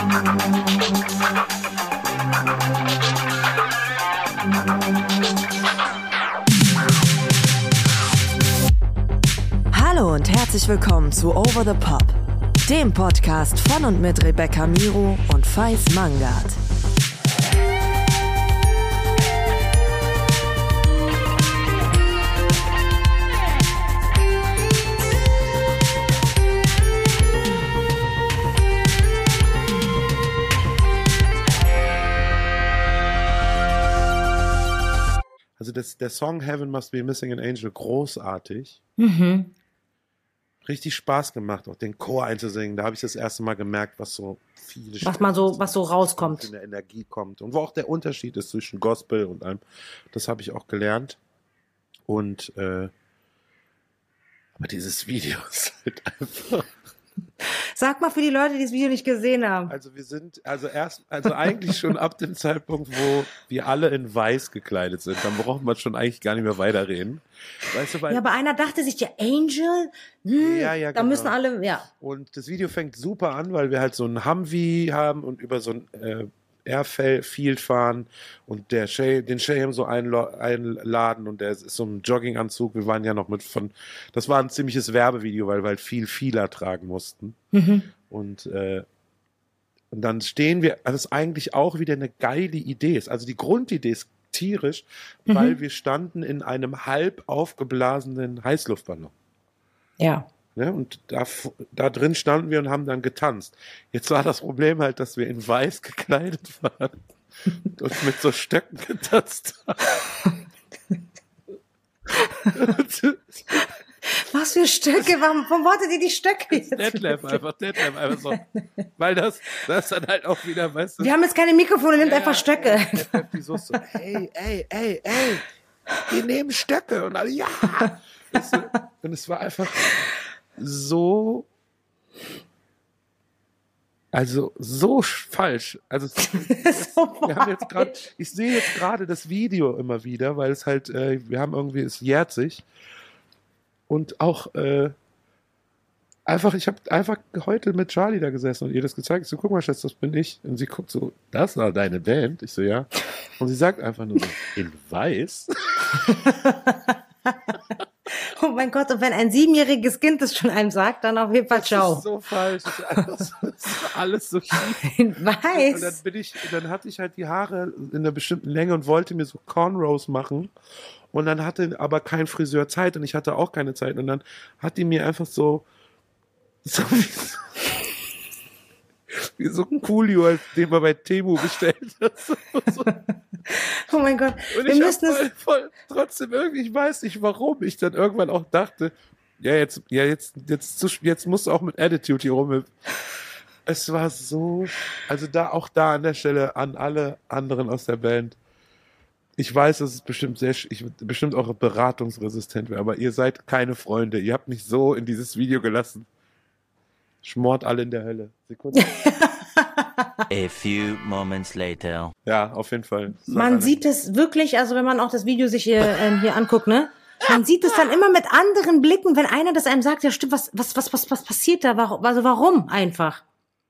Hallo und herzlich willkommen zu Over the Pop, dem Podcast von und mit Rebecca Miro und Faiz Mangard. Also der Song Heaven Must Be Missing an Angel, großartig. Richtig Spaß gemacht, auch den Chor einzusingen. Da habe ich das erste Mal gemerkt, was so viele was so rauskommt. In der Energie kommt. Und wo auch der Unterschied ist zwischen Gospel und allem. Das habe ich auch gelernt. Und aber dieses Video ist halt einfach... Sag mal für die Leute, die das Video nicht gesehen haben. Also wir sind, eigentlich schon ab dem Zeitpunkt, wo wir alle in weiß gekleidet sind, dann braucht man schon eigentlich gar nicht mehr weiterreden. Weißt du, weil, Ja, aber einer dachte sich, ja, Angel? Ja, Da genau. müssen alle, ja. Und das Video fängt super an, weil wir halt so ein Humvee haben und über so ein Airfield fahren und den Shayham so einladen und der ist so ein Jogginganzug. Wir waren ja noch das war ein ziemliches Werbevideo, weil wir halt viel Fila tragen mussten. Und dann stehen wir, also das ist eigentlich auch wieder eine geile Idee ist. Also die Grundidee ist tierisch, weil wir standen in einem halb aufgeblasenen Heißluftballon. Ja. Ne? Und da drin standen wir und haben dann getanzt. Jetzt war das Problem halt, dass wir in weiß gekleidet waren und mit so Stöcken getanzt haben. Was für Stöcke? Warum wolltet ihr die Stöcke jetzt? Deadlift einfach so. Weil das dann halt auch wieder, weißt du. Wir haben jetzt keine Mikrofone, nimmt einfach Stöcke. Detlef, die so, ey, wir nehmen Stöcke. Und alle, ja. Weißt du? Und es war einfach so falsch. Also wir haben jetzt gerade, ich sehe jetzt gerade das Video immer wieder, weil es halt, es jährt sich. Und auch ich habe einfach heute mit Charlie da gesessen und ihr das gezeigt. Ich so, guck mal, Schatz, das bin ich. Und sie guckt so, das war deine Band? Ich so, ja. Und sie sagt einfach nur so, in weiß? Oh mein Gott, und wenn ein 7-jähriges Kind das schon einem sagt, dann auf jeden Fall ciao. Das ist so falsch. Das ist einfach das ist alles so schief. In weiß. Und dann hatte ich halt die Haare in einer bestimmten Länge und wollte mir so Cornrows machen. Und dann hatte aber kein Friseur Zeit und ich hatte auch keine Zeit. Und dann hat die mir einfach so wie so ein Coolio, den man bei Temu bestellt hat. So. Oh mein Gott. Und ich trotzdem irgendwie, ich weiß nicht, warum ich dann irgendwann auch dachte, jetzt musst du auch mit Attitude hier rum. Es war so, also da an der Stelle an alle anderen aus der Band. Ich weiß, dass es bestimmt auch beratungsresistent wäre, aber ihr seid keine Freunde. Ihr habt mich so in dieses Video gelassen. Schmort alle in der Hölle. Sekunde. A few moments later. Ja, auf jeden Fall. Man sieht es wirklich, also wenn man auch das Video sich hier anguckt, ne? Man sieht es dann immer mit anderen Blicken, wenn einer das einem sagt, ja stimmt, was passiert da? Warum einfach?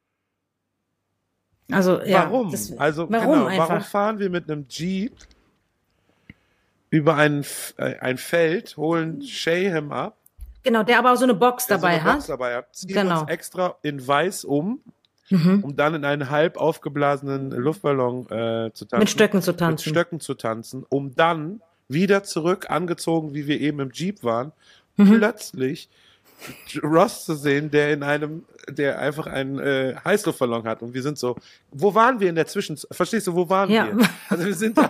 Also, ja. Warum? Warum fahren wir mit einem Jeep über ein Feld, holen Shayham ab? Genau, der aber auch so eine Box dabei hat. Ziehen uns extra in weiß um dann in einen halb aufgeblasenen Luftballon zu tanzen. Mit Stöcken zu tanzen. Um dann wieder zurück, angezogen, wie wir eben im Jeep waren, plötzlich Ross zu sehen, der einfach einen Heißluftballon hat. Und wir sind so, wo waren wir in der Zwischenzeit? Verstehst du, wo waren wir? Also wir sind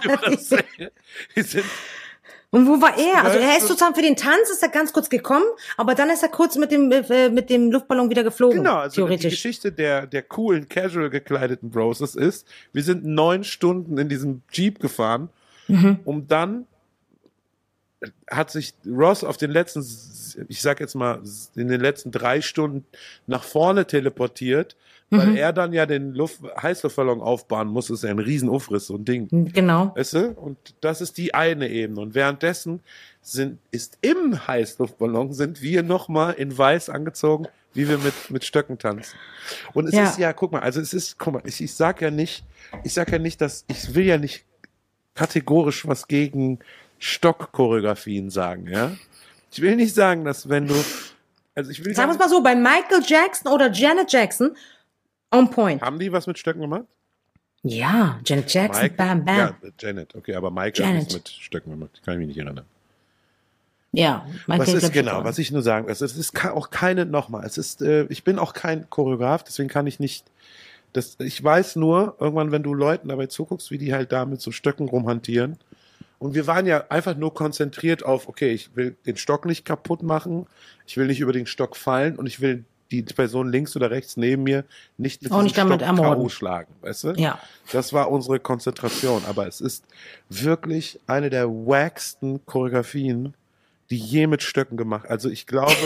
Und wo war er? Also er ist sozusagen für den Tanz, ist er ganz kurz gekommen, aber dann ist er kurz mit dem Luftballon wieder geflogen. Genau, also theoretisch. Die Geschichte der coolen, casual gekleideten Bros ist, wir sind 9 Stunden in diesem Jeep gefahren, um dann hat sich Ross auf den letzten, ich sag jetzt mal, in den letzten 3 Stunden nach vorne teleportiert, weil er dann ja den Heißluftballon aufbauen muss, ist ja ein Riesenaufriss, so ein Ding. Genau. Weißt du? Und das ist die eine Ebene. Und währenddessen ist im Heißluftballon sind wir nochmal in weiß angezogen, wie wir mit Stöcken tanzen. Und es ist ja, guck mal, ich sag ja nicht, ich will ja nicht kategorisch was gegen Stockchoreografien sagen, ja. Ich will nicht sagen, dass wenn du, also ich will Sagen wir es mal so, bei Michael Jackson oder Janet Jackson, on point. Haben die was mit Stöcken gemacht? Ja, Janet Jackson, Mike, bam, bam. Ja, Janet, okay, aber Michael hat nichts mit Stöcken gemacht. Kann ich mich nicht erinnern. Ja, Was ist genau, was ich nur sagen will, es ist auch keine, nochmal, ich bin auch kein Choreograf, deswegen kann ich nicht, ich weiß nur, irgendwann, wenn du Leuten dabei zuguckst, wie die halt da mit so Stöcken rumhantieren, und wir waren ja einfach nur konzentriert auf, okay, ich will den Stock nicht kaputt machen, ich will nicht über den Stock fallen und ich will die Person links oder rechts neben mir nicht mit diesem Stock K.O. schlagen, weißt du? Ja. Das war unsere Konzentration, aber es ist wirklich eine der wacksten Choreografien, die je mit Stöcken gemacht. Also ich glaube,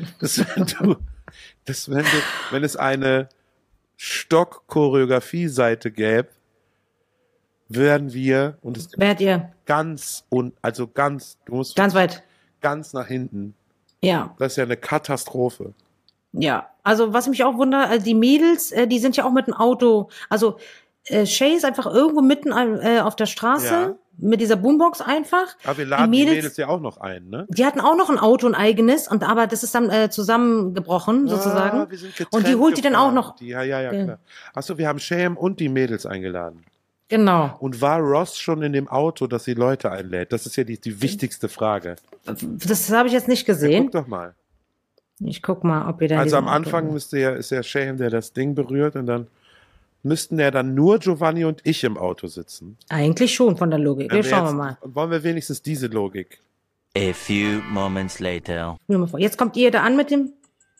wenn es eine Stock-Choreografie-Seite gäbe, werden wir, und es Werdet ihr du musst ganz weit. ganz nach hinten. Ja. Das ist ja eine Katastrophe. Ja. Also was mich auch wundert, die Mädels, die sind ja auch mit dem Auto, also Shay ist einfach irgendwo mitten auf der Straße mit dieser Boombox einfach. Aber wir laden die Mädels ja auch noch ein, ne? Die hatten auch noch ein Auto, ein eigenes, aber das ist dann zusammengebrochen sozusagen. Wir sind und die holt die dann auch noch. Ja, klar. Achso, wir haben Sham und die Mädels eingeladen. Genau. Und war Ross schon in dem Auto, dass sie Leute einlädt? Das ist ja die wichtigste Frage. Das habe ich jetzt nicht gesehen. Guck doch mal. Ich guck mal, ob ihr da. Also am Anfang ist ja Sham, der das Ding berührt, und dann müssten ja dann nur Giovanni und ich im Auto sitzen. Eigentlich schon von der Logik. Schauen wir mal. Wollen wir wenigstens diese Logik? A few moments later. Jetzt kommt ihr da an mit dem.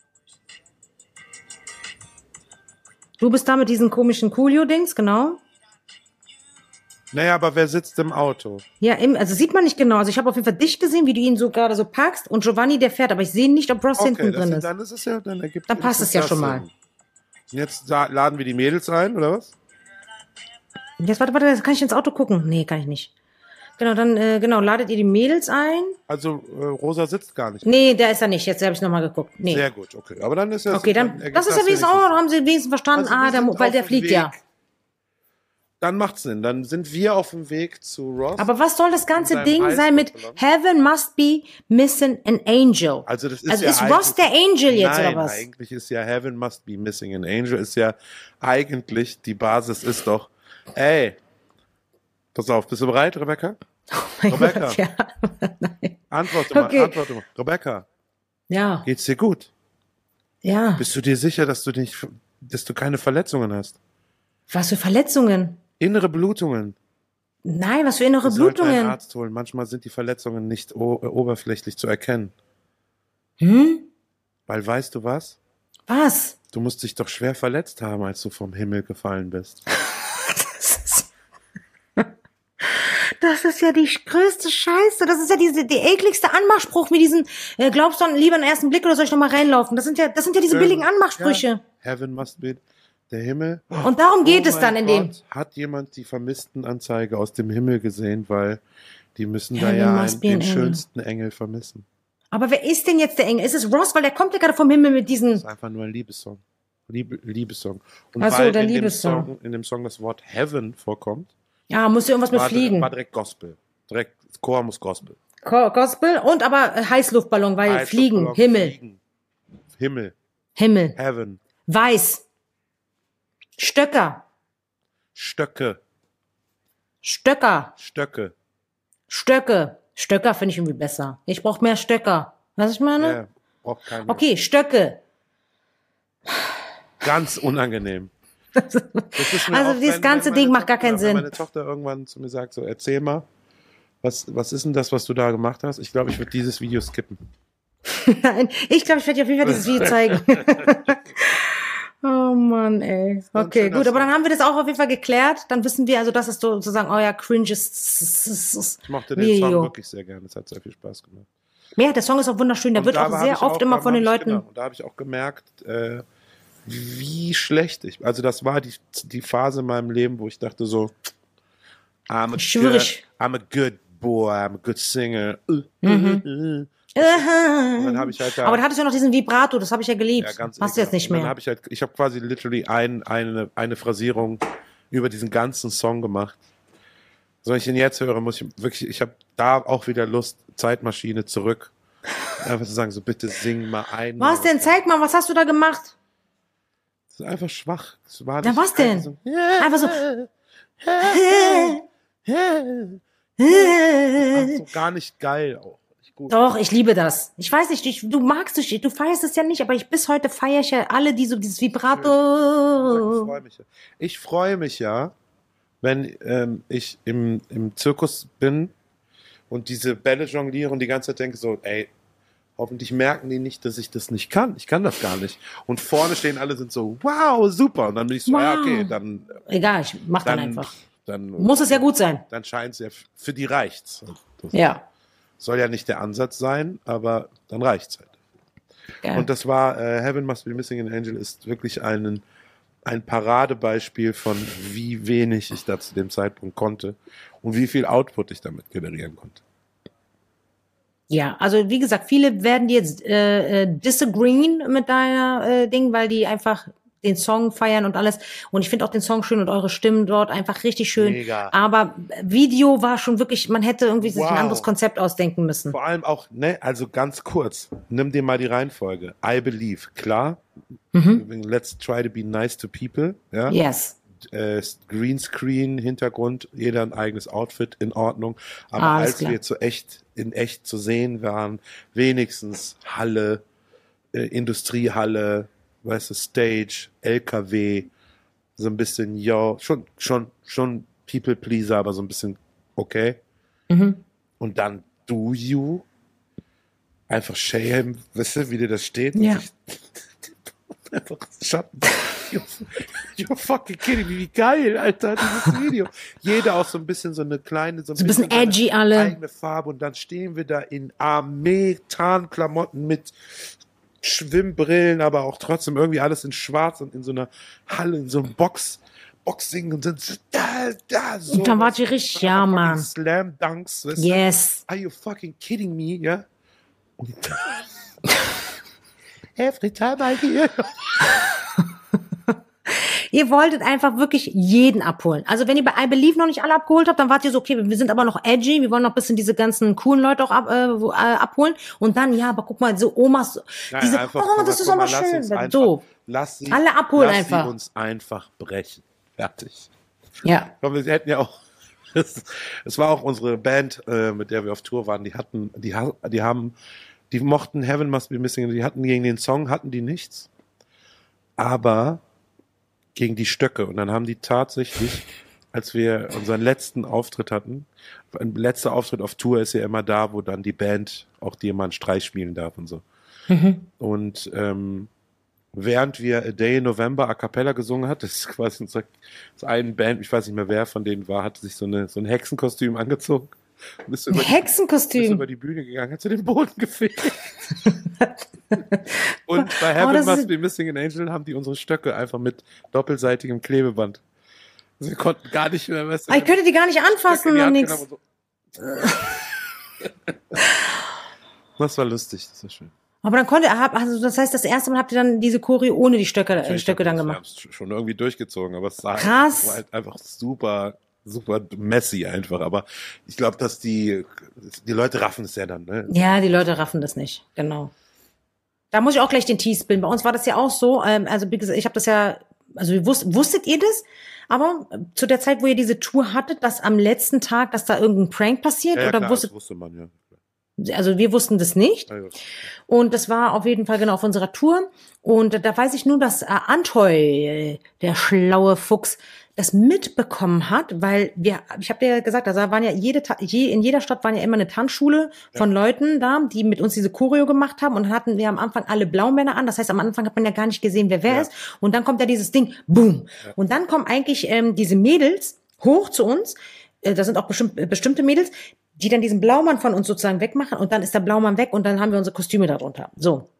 Du bist da mit diesen komischen Coolio-Dings, genau. Naja, aber wer sitzt im Auto? Ja, also sieht man nicht genau. Also ich habe auf jeden Fall dich gesehen, wie du ihn so gerade so packst, und Giovanni, der fährt, aber ich sehe nicht, ob Ross hinten drin ist. Dann ist es ja, dann passt es ja schon mal. Jetzt laden wir die Mädels ein, oder was? Jetzt warte, kann ich ins Auto gucken? Nee, kann ich nicht. Genau, dann ladet ihr die Mädels ein. Also Rosa sitzt gar nicht. Nee, der ist er nicht. Jetzt habe ich nochmal geguckt. Nee. Sehr gut, okay. Aber dann ist ja. Okay, dann das ist ja wenigstens auch, haben sie wenigstens verstanden, weil der fliegt ja. Dann macht's Sinn. Dann sind wir auf dem Weg zu Ross. Aber was soll das ganze Ding sein mit Heaven must be missing an angel? Also das ist ja ist Ross der Angel jetzt, oder was? Eigentlich ist ja Heaven must be missing an angel, ist ja eigentlich, die Basis ist doch, ey, pass auf, bist du bereit, Rebecca? Oh mein Rebecca. Gott, ja. Nein. Antworte mal. Rebecca. Ja. Geht's dir gut? Ja. Bist du dir sicher, dass du keine Verletzungen hast? Was für Verletzungen? Innere Blutungen. Nein, was für innere Du solltest Blutungen? einen Arzt holen. Manchmal sind die Verletzungen nicht oberflächlich zu erkennen. Weil, weißt du was? Was? Du musst dich doch schwer verletzt haben, als du vom Himmel gefallen bist. Das ist ja die größte Scheiße. Das ist ja die ekligste Anmachspruch mit diesen, glaubst du lieber einen ersten Blick oder soll ich noch mal reinlaufen? Das sind ja diese billigen Anmachsprüche. Ja. Heaven must be der Himmel. Und darum geht es dann in dem. Hat jemand die Vermisstenanzeige aus dem Himmel gesehen, weil die müssen Heaven da ja must be den an Engel. schönsten Engel vermissen. Aber wer ist denn jetzt der Engel? Ist es Ross? Weil der kommt ja gerade vom Himmel mit diesen. Das ist einfach nur ein Liebessong. Liebessong. Und Ach so, weil der in Liebessong. in dem Song das Wort Heaven vorkommt, Ja, muss ja irgendwas mit Fliegen. war direkt Gospel. Direkt Chor muss Gospel. Gospel und aber Heißluftballon, weil Fliegen, Himmel. Himmel. Heaven. Weiß. Stöcker. Stöcke. Stöcker. Stöcke. Stöcke. Stöcker finde ich irgendwie besser. Ich brauche mehr Stöcker. Was ich meine? Ja, braucht keine. Okay, Stöcke. Ganz unangenehm. Das ist mir Also auch, dieses ganze Ding macht gar keinen wenn Sinn. meine Tochter irgendwann zu mir sagt, so, erzähl mal, was ist denn das, was du da gemacht hast? Ich glaube, ich würde dieses Video skippen. Nein, ich glaube, ich werde dir auf jeden Fall dieses Video zeigen. Oh Mann, ey. Okay, gut, aber dann haben wir das auch auf jeden Fall geklärt. Dann wissen wir, also das ist sozusagen euer cringes. Ich mochte den Song wirklich sehr gerne. Es hat sehr viel Spaß gemacht. Ja, der Song ist auch wunderschön. Der wird auch sehr oft immer von den Leuten. Genau, und da habe ich auch gemerkt, wie schlecht also das war die Phase in meinem Leben, wo ich dachte so, I'm a good boy, I'm a good singer. Und dann habe ich halt Aber da hattest du ja noch diesen Vibrato, das habe ich ja geliebt. Hast du jetzt nicht mehr. Dann habe ich habe quasi literally eine Phrasierung über diesen ganzen Song gemacht. So, wenn ich ihn jetzt höre, muss ich wirklich, ich habe da auch wieder Lust, Zeitmaschine zurück. Einfach zu sagen, so bitte sing mal ein. Was denn? Zeig mal, was hast du da gemacht? Das ist einfach schwach. Das war Na, was denn? So, Einfach so. so gar nicht geil auch. Nicht gut. Doch, ich liebe das. Ich weiß nicht, du magst es, du feierst es ja nicht, aber bis heute feiere ich ja alle, die so dieses Vibrato. Ich freue mich ja, wenn ich im Zirkus bin und diese Bälle jongliere und die ganze Zeit denke so, ey, hoffentlich merken die nicht, dass ich das nicht kann. Ich kann das gar nicht. Und vorne stehen alle, sind so, wow, super. Und dann bin ich so, wow. Ja, okay, dann. Egal, ich mach dann einfach. Dann muss es ja gut sein. Dann scheint es ja, für die reicht's. Das ja. Soll ja nicht der Ansatz sein, aber dann reicht's halt. Ja. Und das war, Heaven Must Be Missing an Angel ist wirklich ein Paradebeispiel von wie wenig ich da zu dem Zeitpunkt konnte und wie viel Output ich damit generieren konnte. Ja, also wie gesagt, viele werden jetzt disagreeen mit deiner Ding, weil die einfach den Song feiern und alles. Und ich finde auch den Song schön und eure Stimmen dort einfach richtig schön. Mega. Aber Video war schon wirklich, man hätte irgendwie sich ein anderes Konzept ausdenken müssen. Vor allem auch, also ganz kurz, nimm dir mal die Reihenfolge. I Believe, klar. Let's try to be nice to people. Ja? Yes. Greenscreen, Hintergrund, jeder ein eigenes Outfit, in Ordnung. Aber als wir in echt zu sehen waren, wenigstens Halle, Industriehalle, weißt du, Stage, LKW, so ein bisschen, schon People Pleaser, aber so ein bisschen okay. Und dann Do You, einfach Shayham, weißt du, wie dir das steht? Ja. Einfach Schatten. You're fucking kidding me, wie geil, Alter, dieses Video. Jeder auch so ein bisschen so eine kleine, so ein bisschen edgy alle. Eigene Farbe und dann stehen wir da in Armee-Tarnklamotten mit Schwimmbrillen, aber auch trotzdem irgendwie alles in schwarz und in so einer Halle, in so einem Boxing und dann so. Und dann wart ihr richtig, ja, Mann. Slam Dunks, weißt yes. du? Are you fucking kidding me, ja? Und dann every time I hear. Ihr wolltet einfach wirklich jeden abholen. Also wenn ihr bei I Believe noch nicht alle abgeholt habt, dann wart ihr so, okay, wir sind aber noch edgy, wir wollen noch ein bisschen diese ganzen coolen Leute auch abholen. Und dann, ja, aber guck mal, so Omas, diese, einfach, das ist aber schön. So, alle abholen einfach. Lass sie uns einfach brechen. Fertig. Ja. Ich glaube, wir hätten ja auch, es war auch unsere Band, mit der wir auf Tour waren, die mochten Heaven Must Be Missing, die hatten gegen den Song, hatten die nichts, aber gegen die Stöcke. Und dann haben die tatsächlich, als wir unseren letzten Auftritt hatten, ein letzter Auftritt auf Tour ist ja immer da, wo dann die Band auch dir mal einen Streich spielen darf und so. Und während wir A Day in November a cappella gesungen hat, das ist quasi so eine Band, ich weiß nicht mehr, wer von denen war, hatte sich so ein Hexenkostüm angezogen. Ein Hexenkostüm? Bist über die Bühne gegangen, hat zu den Boden gefegt. Und bei Heaven Must Be Missing an Angel haben die unsere Stöcke einfach mit doppelseitigem Klebeband. Also wir konnten gar nicht mehr, weißt du, ich könnte die gar nicht anfassen und nichts. So. Das war lustig, das war schön. Aber dann also das heißt, das erste Mal habt ihr dann diese Choreo ohne die Stöcke dann gemacht. Wir haben es schon irgendwie durchgezogen, aber es war halt einfach super messy einfach. Aber ich glaube, dass die Leute raffen es ja dann, ne? Ja, die Leute raffen das nicht, genau. Da muss ich auch gleich den Tee spillen. Bei uns war das ja auch so, also wie gesagt, ich habe das ja, also wusstet ihr das? Aber zu der Zeit, wo ihr diese Tour hattet, dass am letzten Tag, dass da irgendein Prank passiert? Ja, oder klar, das wusste man, ja. Also wir wussten das nicht. Ja. Und das war auf jeden Fall genau auf unserer Tour. Und da weiß ich nur, dass Antoy, der schlaue Fuchs, das mitbekommen hat, weil ich habe dir ja gesagt, da waren ja in jeder Stadt waren ja immer eine Tanzschule von Leuten da, die mit uns diese Choreo gemacht haben, und dann hatten wir am Anfang alle Blaumänner an. Das heißt, am Anfang hat man ja gar nicht gesehen, wer ist. Und dann kommt ja dieses Ding, boom. Ja. Und dann kommen eigentlich diese Mädels hoch zu uns. Da sind auch bestimmte Mädels, die dann diesen Blaumann von uns sozusagen wegmachen, und dann ist der Blaumann weg und dann haben wir unsere Kostüme darunter. So.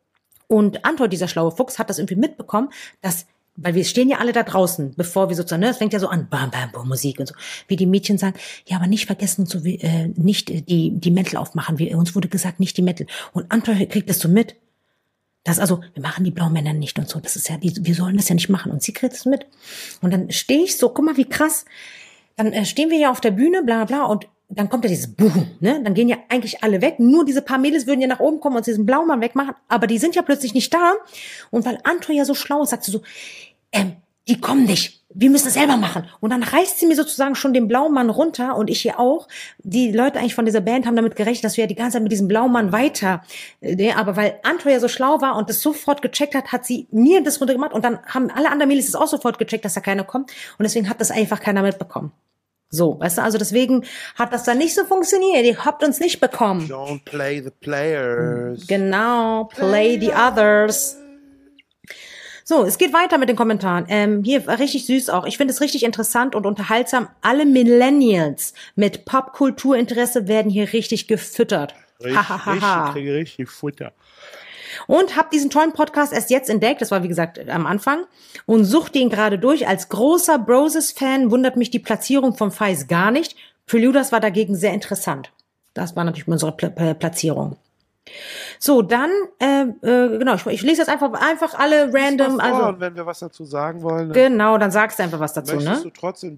Und Anton, dieser schlaue Fuchs, hat das irgendwie mitbekommen, dass, weil wir stehen ja alle da draußen, bevor wir sozusagen, ne, es fängt ja so an, bam, bam, bam, Musik und so, wie die Mädchen sagen, ja, aber nicht vergessen, so wie, nicht die Mäntel aufmachen, uns wurde gesagt, nicht die Mäntel. Und Anton kriegt das so mit, dass also, wir machen die Blaumänner nicht und so, das ist ja, wir sollen das ja nicht machen. Und sie kriegt es mit. Und dann stehe ich so, guck mal, wie krass, dann stehen wir ja auf der Bühne, bla, bla, und dann kommt ja dieses Boom, ne? Dann gehen ja eigentlich alle weg. Nur diese paar Mädels würden ja nach oben kommen und diesen Blaumann wegmachen. Aber die sind ja plötzlich nicht da. Und weil Anton ja so schlau ist, sagt sie so, die kommen nicht. Wir müssen es selber machen. Und dann reißt sie mir sozusagen schon den Blaumann runter und ich hier auch. Die Leute eigentlich von dieser Band haben damit gerechnet, dass wir ja die ganze Zeit mit diesem Blaumann weiter. Aber weil Anton ja so schlau war und das sofort gecheckt hat, hat sie mir das runtergemacht. Und dann haben alle anderen Mädels es auch sofort gecheckt, dass da keiner kommt. Und deswegen hat das einfach keiner mitbekommen. So, weißt du, also deswegen hat das dann nicht so funktioniert. Ihr habt uns nicht bekommen. Don't play the players. Genau, play the others. So, es geht weiter mit den Kommentaren. Hier richtig süß auch. Ich finde es richtig interessant und unterhaltsam. Alle Millennials mit Popkulturinteresse werden hier richtig gefüttert. Richtig Futter. Und hab diesen tollen Podcast erst jetzt entdeckt, das war wie gesagt am Anfang, und suchte ihn gerade durch. Als großer Broses-Fan wundert mich die Platzierung von Feis gar nicht. Preluders war dagegen sehr interessant. Das war natürlich unsere Platzierung. So, dann, genau, ich lese jetzt einfach alle random. Also, und wenn wir was dazu sagen wollen. Genau, dann sagst du einfach was dazu, möchtest ne? du trotzdem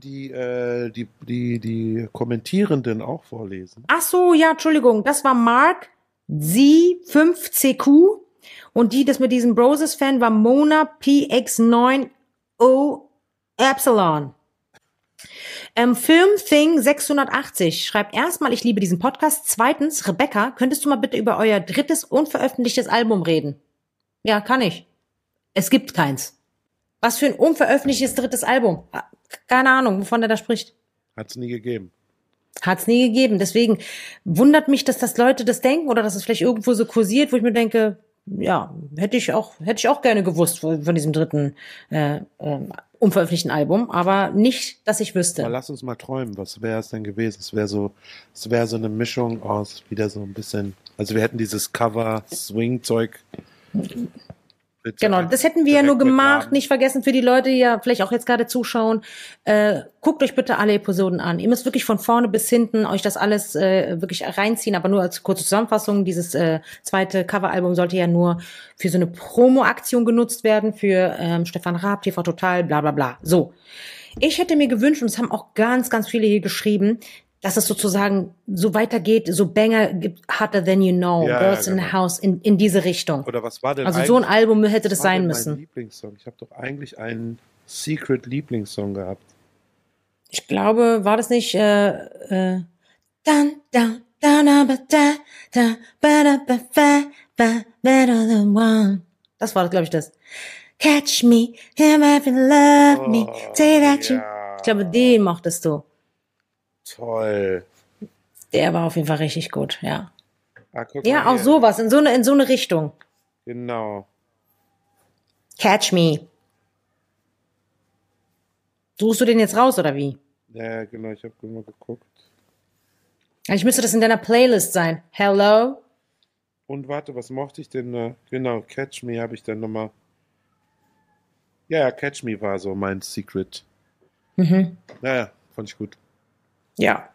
die Kommentierenden auch vorlesen? Ach so, ja, Entschuldigung, das war Mark Z5CQ und die, das mit diesem Broses-Fan war Mona PX9O Epsilon. Film Thing 680 schreibt erstmal, ich liebe diesen Podcast. Zweitens, Rebecca, könntest du mal bitte über euer drittes unveröffentlichtes Album reden? Ja, kann ich. Es gibt keins. Was für ein unveröffentlichtes drittes Album? Keine Ahnung, wovon er da spricht. Hat's nie gegeben. Hat's nie gegeben. Deswegen wundert mich, dass das Leute das denken oder dass es vielleicht irgendwo so kursiert, wo ich mir denke, ja, hätte ich auch gerne gewusst von diesem dritten unveröffentlichten Album, aber nicht, dass ich wüsste. Aber lass uns mal träumen, was wäre es denn gewesen? Es wäre so eine Mischung aus wieder so ein bisschen, also wir hätten dieses Cover-Swing-Zeug. Genau, das hätten wir ja nur gemacht, nicht vergessen für die Leute, die ja vielleicht auch jetzt gerade zuschauen. Guckt euch bitte alle Episoden an. Ihr müsst wirklich von vorne bis hinten euch das alles wirklich reinziehen, aber nur als kurze Zusammenfassung. Dieses zweite Coveralbum sollte ja nur für so eine Promo-Aktion genutzt werden, für Stefan Raab, TV Total, bla bla bla. So, ich hätte mir gewünscht, und es haben auch ganz, ganz viele hier geschrieben, dass es sozusagen so weitergeht, so Banger gibt, Hotter Than You Know, ja, Girls ja, genau. in the House, in diese Richtung. Oder was war denn also so ein Album hätte das sein müssen. Mein Lieblingssong? Ich habe doch eigentlich einen Secret Lieblingssong gehabt. Ich glaube, war das nicht das war, glaube ich, das. Catch me, if you love me, say that you. Ich glaube, den mochtest du. Toll. Der war auf jeden Fall richtig gut, ja. Ja, auch sowas, in so eine Richtung. Genau. Catch me. Suchst du den jetzt raus, oder wie? Ja, genau, ich habe immer geguckt. Ich müsste das in deiner Playlist sein. Hello? Und warte, was mochte ich denn? Genau, Catch Me habe ich dann nochmal. Ja, Catch Me war so mein Secret. Mhm. Naja, fand ich gut. Ja.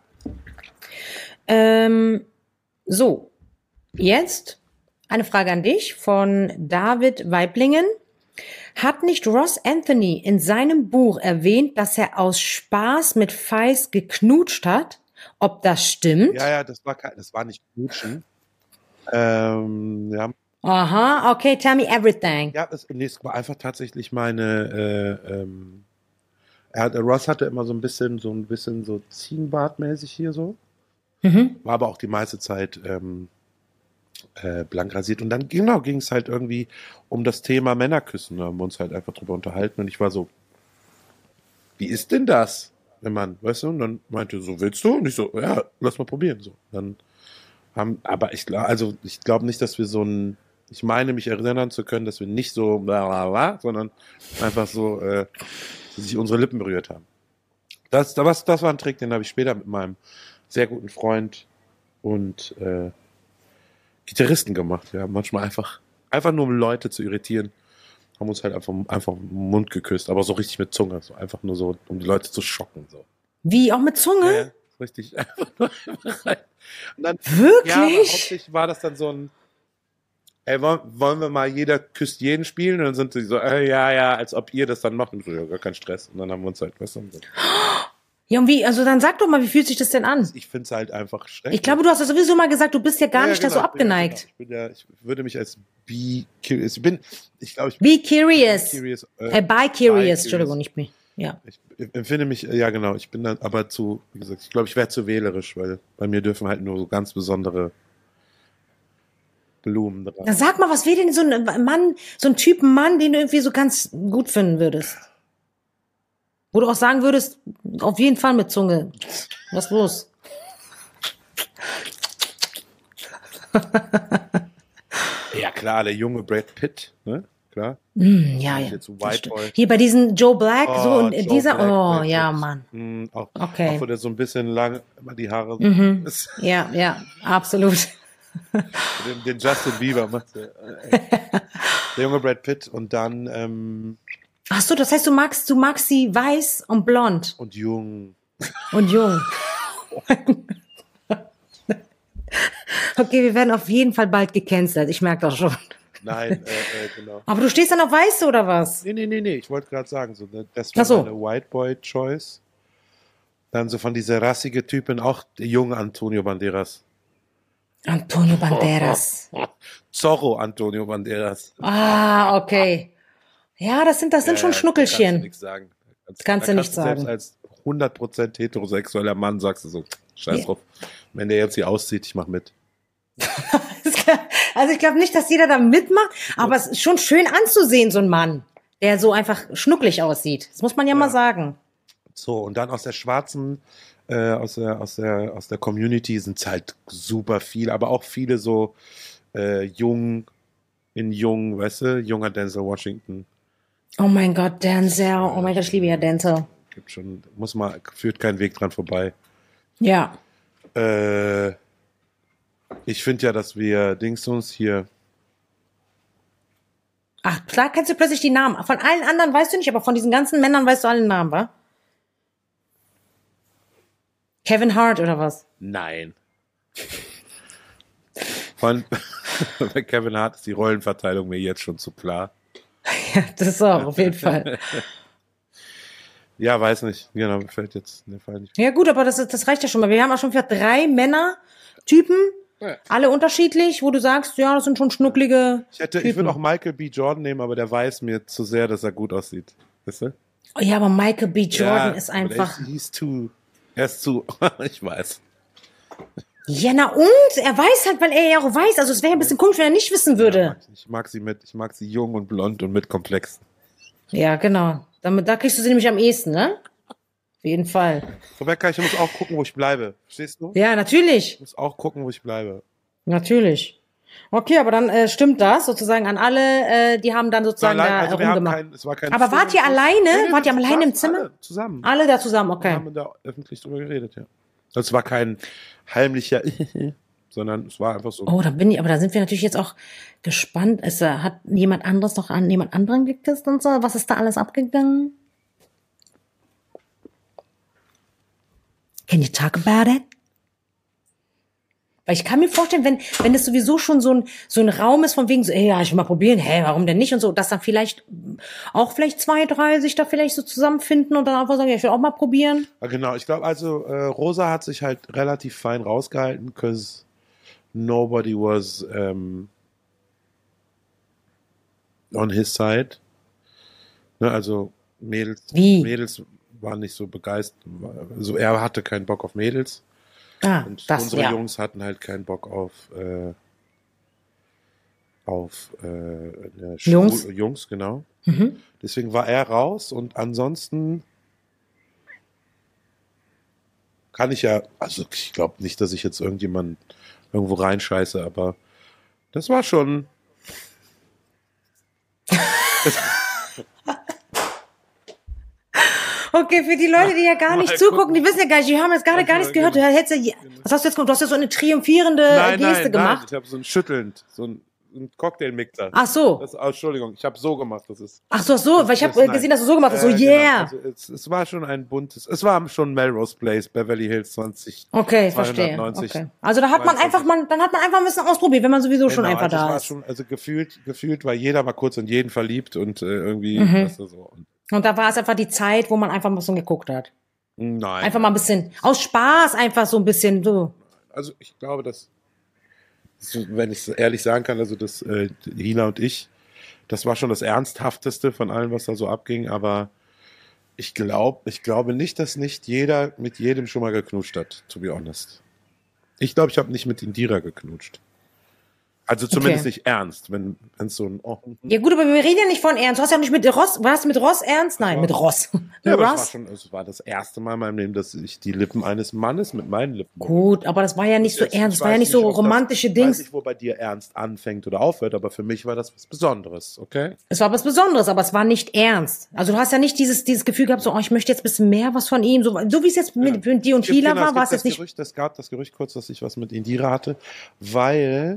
So, jetzt eine Frage an dich von David Weiblingen. Hat nicht Ross Anthony in seinem Buch erwähnt, dass er aus Spaß mit Feis geknutscht hat? Ob das stimmt? Ja, das war nicht knutschen. Ja. Aha, okay, tell me everything. Ja, es war einfach tatsächlich meine, Ross hatte immer so ein bisschen so Ziegenbartmäßig hier so. Mhm. War aber auch die meiste Zeit blank rasiert. Und dann ging es halt irgendwie um das Thema Männerküssen. Da haben wir uns halt einfach drüber unterhalten. Und ich war so, wie ist denn das? Wenn man, weißt du, und dann meinte so, willst du? Und ich so, ja, lass mal probieren. So. Dann aber ich glaube nicht, dass wir ich meine, mich erinnern zu können, dass wir nicht so sondern einfach so sich unsere Lippen berührt haben. Das war ein Trick, den habe ich später mit meinem sehr guten Freund und Gitarristen gemacht. Wir haben manchmal einfach Einfach nur, um Leute zu irritieren. Haben uns halt einfach im Mund geküsst, aber so richtig mit Zunge. So einfach nur so, um die Leute zu schocken. So. Wie, auch mit Zunge? Ja, richtig. Einfach nur rein. Und dann, Wirklich? Ja, aber hauptsächlich war das dann so ein, ey, wollen wir mal jeder küsst jeden spielen? Und dann sind sie so, ja, als ob ihr das dann macht. Und so, ja, gar kein Stress. Und dann haben wir uns halt, weißt du, Ja, und wie, also dann sag doch mal, wie fühlt sich das denn an? ich finde es halt einfach schrecklich. Ich glaube, du hast ja sowieso mal gesagt, du bist ja gar nicht da so abgeneigt. Ich würde mich als bi-curious, ich glaube, Be curious. curious, Bi curious, Entschuldigung, nicht me. Ja. Ich empfinde mich, ja genau, ich bin dann aber wie gesagt, ich glaube, ich wäre zu wählerisch, weil bei mir dürfen halt nur so ganz besondere Blumen dran. Dann sag mal, was wäre denn so ein Mann, so ein Typ Mann, den du irgendwie so ganz gut finden würdest? Wo du auch sagen würdest, auf jeden Fall mit Zunge. Was ist los? Ja klar, der junge Brad Pitt, ne? Klar. Ja. Jetzt so White Boy. Hier bei diesen Joe Black, so Oh, in Joe dieser, Black, oh, Brad ja, Pitt. Mann. Auch wo der so ein bisschen lang immer die Haare ist. Ja, absolut. Den Justin Bieber macht der junge Brad Pitt und dann Ach so, das heißt, du magst sie weiß und blond und jung. und jung. Okay, wir werden auf jeden Fall bald gecancelt. Ich merke das schon. Nein, genau. Aber du stehst dann auf Weiße oder was? Nee. Ich wollte gerade sagen, so, das Ach war so. meine White Boy Choice. Dann so von dieser rassige Typin, auch der junge Antonio Banderas. Antonio Banderas. Zorro Antonio Banderas. Ah, okay. Ja, das sind schon Kannst du Schnuckelchen. nichts sagen. Kannst du nicht sagen. Selbst als 100% heterosexueller Mann sagst du so, scheiß drauf. Wenn der jetzt hier auszieht, ich mach mit. Also ich glaube nicht, dass jeder da mitmacht, aber es ist schon schön anzusehen, so ein Mann, der so einfach schnucklig aussieht. Das muss man ja mal sagen. So, und dann aus der schwarzen, aus der Community sind es halt super viel, aber auch viele so jung, weißt du, junger Denzel Washington. Oh mein Gott, Denzel. Oh mein Gott, ich liebe ja Denzel. Gibt schon, führt kein Weg dran vorbei. Ja. Ich finde ja, dass wir Dingsons hier. Ach, klar kennst du plötzlich die Namen. Von allen anderen weißt du nicht, aber von diesen ganzen Männern weißt du alle Namen, wa? Kevin Hart oder was? Nein. Bei Kevin Hart ist die Rollenverteilung mir jetzt schon zu klar. Ja, das auch, auf jeden Fall. Ja, weiß nicht. Genau, mir fällt jetzt der Fall nicht. Ja gut, aber das reicht ja schon mal. Wir haben auch schon für 3 Männertypen, alle unterschiedlich, wo du sagst, ja, das sind schon schnucklige Ich würde auch Michael B. Jordan nehmen, aber der weiß mir zu sehr, dass er gut aussieht. Weißt du? Oh ja, aber Michael B. Jordan Ja, ist einfach... Er ist zu, ich weiß. Ja, na und? Er weiß halt, weil er ja auch weiß. Also es wäre ja ein bisschen komisch, wenn er nicht wissen würde. Ich mag sie jung und blond und mit Komplex. Ja, genau. Da kriegst du sie nämlich am ehesten, ne? Auf jeden Fall. Rebecca, ich muss auch gucken, wo ich bleibe. Verstehst du? Ja, natürlich. Ich muss auch gucken, wo ich bleibe. Natürlich. Okay, aber dann stimmt das sozusagen an alle, die haben dann sozusagen da rumgemacht. Es war kein Aber wart ihr alleine? Wart ihr alleine im Zimmer? Alle zusammen. Alle da zusammen, Wir okay. haben da öffentlich drüber geredet, ja. Es war kein heimlicher, sondern es war einfach so. Oh, da sind wir natürlich jetzt auch gespannt. Hat jemand anderes noch an jemand anderen geküsst und so? Was ist da alles abgegangen? Can you talk about it? Weil ich kann mir vorstellen, wenn es sowieso schon so ein Raum ist von wegen so, ey, ja, ich will mal probieren, warum denn nicht und so, dass dann vielleicht 2, 3 sich da vielleicht so zusammenfinden und dann einfach sagen, ja, ich will auch mal probieren. Ja, genau, ich glaube also, Rosa hat sich halt relativ fein rausgehalten, because nobody was on his side. Ne, also Mädels waren nicht so begeistert. Also er hatte keinen Bock auf Mädels. Und unsere Jungs hatten halt keinen Bock auf Jungs, genau. Mhm. Deswegen war er raus und ansonsten kann ich ja, also ich glaube nicht, dass ich jetzt irgendjemanden irgendwo reinscheiße, aber das war schon. Okay, für die Leute, die ja gar nicht zugucken, die wissen ja gar nicht, die haben jetzt gerade gar nichts gehört. Was hast du jetzt gemacht? Du hast ja so eine triumphierende Geste gemacht. Nein, ich habe so ein schüttelnd, so ein ein Cocktailmixer. Ach so. Entschuldigung, ich habe so gemacht. Das ist. Ach so, weil ich habe gesehen, dass du so gemacht hast. So, yeah. Genau. Also es war schon ein buntes, es war schon Melrose Place, Beverly Hills 20. Okay, verstehe. Okay. Also da hat man einfach, dann hat man einfach ein bisschen ausprobiert, wenn man sowieso schon einfach also da ist. Schon, also gefühlt war jeder mal kurz in jeden verliebt und irgendwie, weißt du, so. Und da war es einfach die Zeit, wo man einfach ein bisschen geguckt hat. Nein. Einfach mal ein bisschen, aus Spaß einfach so ein bisschen so. Also ich glaube, dass, wenn ich es ehrlich sagen kann, also das Hina und ich, das war schon das Ernsthafteste von allem, was da so abging, aber ich glaube nicht, dass nicht jeder mit jedem schon mal geknutscht hat, to be honest. Ich glaube, ich habe nicht mit Indira geknutscht. Also zumindest nicht ernst, wenn es so ein... Ja gut, aber wir reden ja nicht von ernst. Du hast ja nicht mit Ross, warst du mit Ross ernst? Nein, mit Ross. Ja, aber es war das erste Mal in meinem Leben, dass ich die Lippen eines Mannes mit meinen Lippen... Gut, aber das war ja nicht so ernst, das war ja nicht so romantische Dings. Ich weiß nicht, wo bei dir ernst anfängt oder aufhört, aber für mich war das was Besonderes, okay? Es war was Besonderes, aber es war nicht ernst. Also du hast ja nicht dieses Gefühl gehabt, so, ich möchte jetzt ein bisschen mehr was von ihm, so wie es jetzt mit dir und Hila war es jetzt nicht... Es gab das Gerücht kurz, dass ich was mit Indira hatte, weil...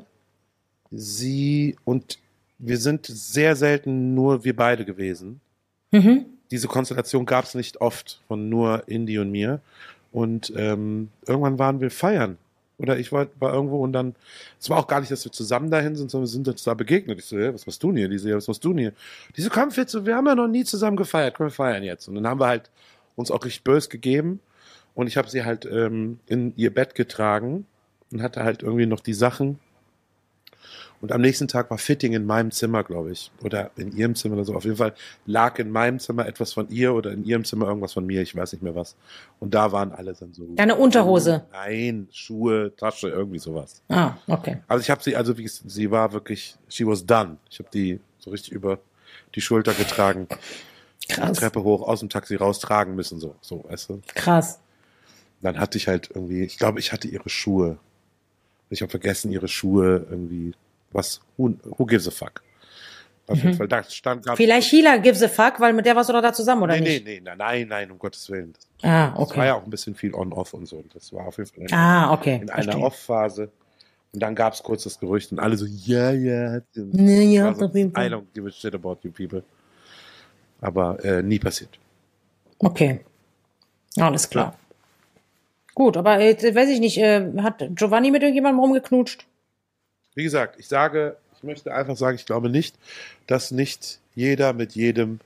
Sie und wir sind sehr selten nur wir beide gewesen. Diese Konstellation gab es nicht oft von nur Indy und mir. Und irgendwann waren wir feiern. Oder ich war irgendwo und dann, es war auch gar nicht, dass wir zusammen dahin sind, sondern wir sind uns da begegnet. Ich so, was machst du denn hier? Die so, was machst du denn hier? Die so, komm, wir haben ja noch nie zusammen gefeiert, komm, wir feiern jetzt. Und dann haben wir halt uns auch richtig böse gegeben. Und ich habe sie halt in ihr Bett getragen und hatte halt irgendwie noch die Sachen. Und am nächsten Tag war Fitting in meinem Zimmer, glaube ich. Oder in ihrem Zimmer oder so. Auf jeden Fall lag in meinem Zimmer etwas von ihr oder in ihrem Zimmer irgendwas von mir. Ich weiß nicht mehr was. Und da waren alle dann so. Deine Unterhose? Nein, Schuhe, Tasche, irgendwie sowas. Ah, okay. Also ich habe sie, sie war wirklich, she was done. Ich habe die so richtig über die Schulter getragen. Krass. Die Treppe hoch, aus dem Taxi raustragen müssen, so, weißt du. Krass. Dann hatte ich halt irgendwie, ich glaube, ich hatte ihre Schuhe. Ich habe vergessen, ihre Schuhe irgendwie. Was? Who gives a fuck? Auf jeden Fall, da stand... Vielleicht Hila gives a fuck, weil mit der warst du doch da zusammen, oder nicht? Nein, um Gottes Willen. Okay. Das war ja auch ein bisschen viel on-off und so. Das war auf jeden Fall in einer Off-Phase. Und dann gab es kurz das Gerücht und alle so, ja. Ja, auf jeden Fall. I don't give a shit about you people. Aber nie passiert. Okay. Alles klar. Ja. Gut, aber weiß ich nicht, hat Giovanni mit irgendjemandem rumgeknutscht? Wie gesagt, ich möchte einfach sagen, ich glaube nicht, dass nicht jeder mit jedem,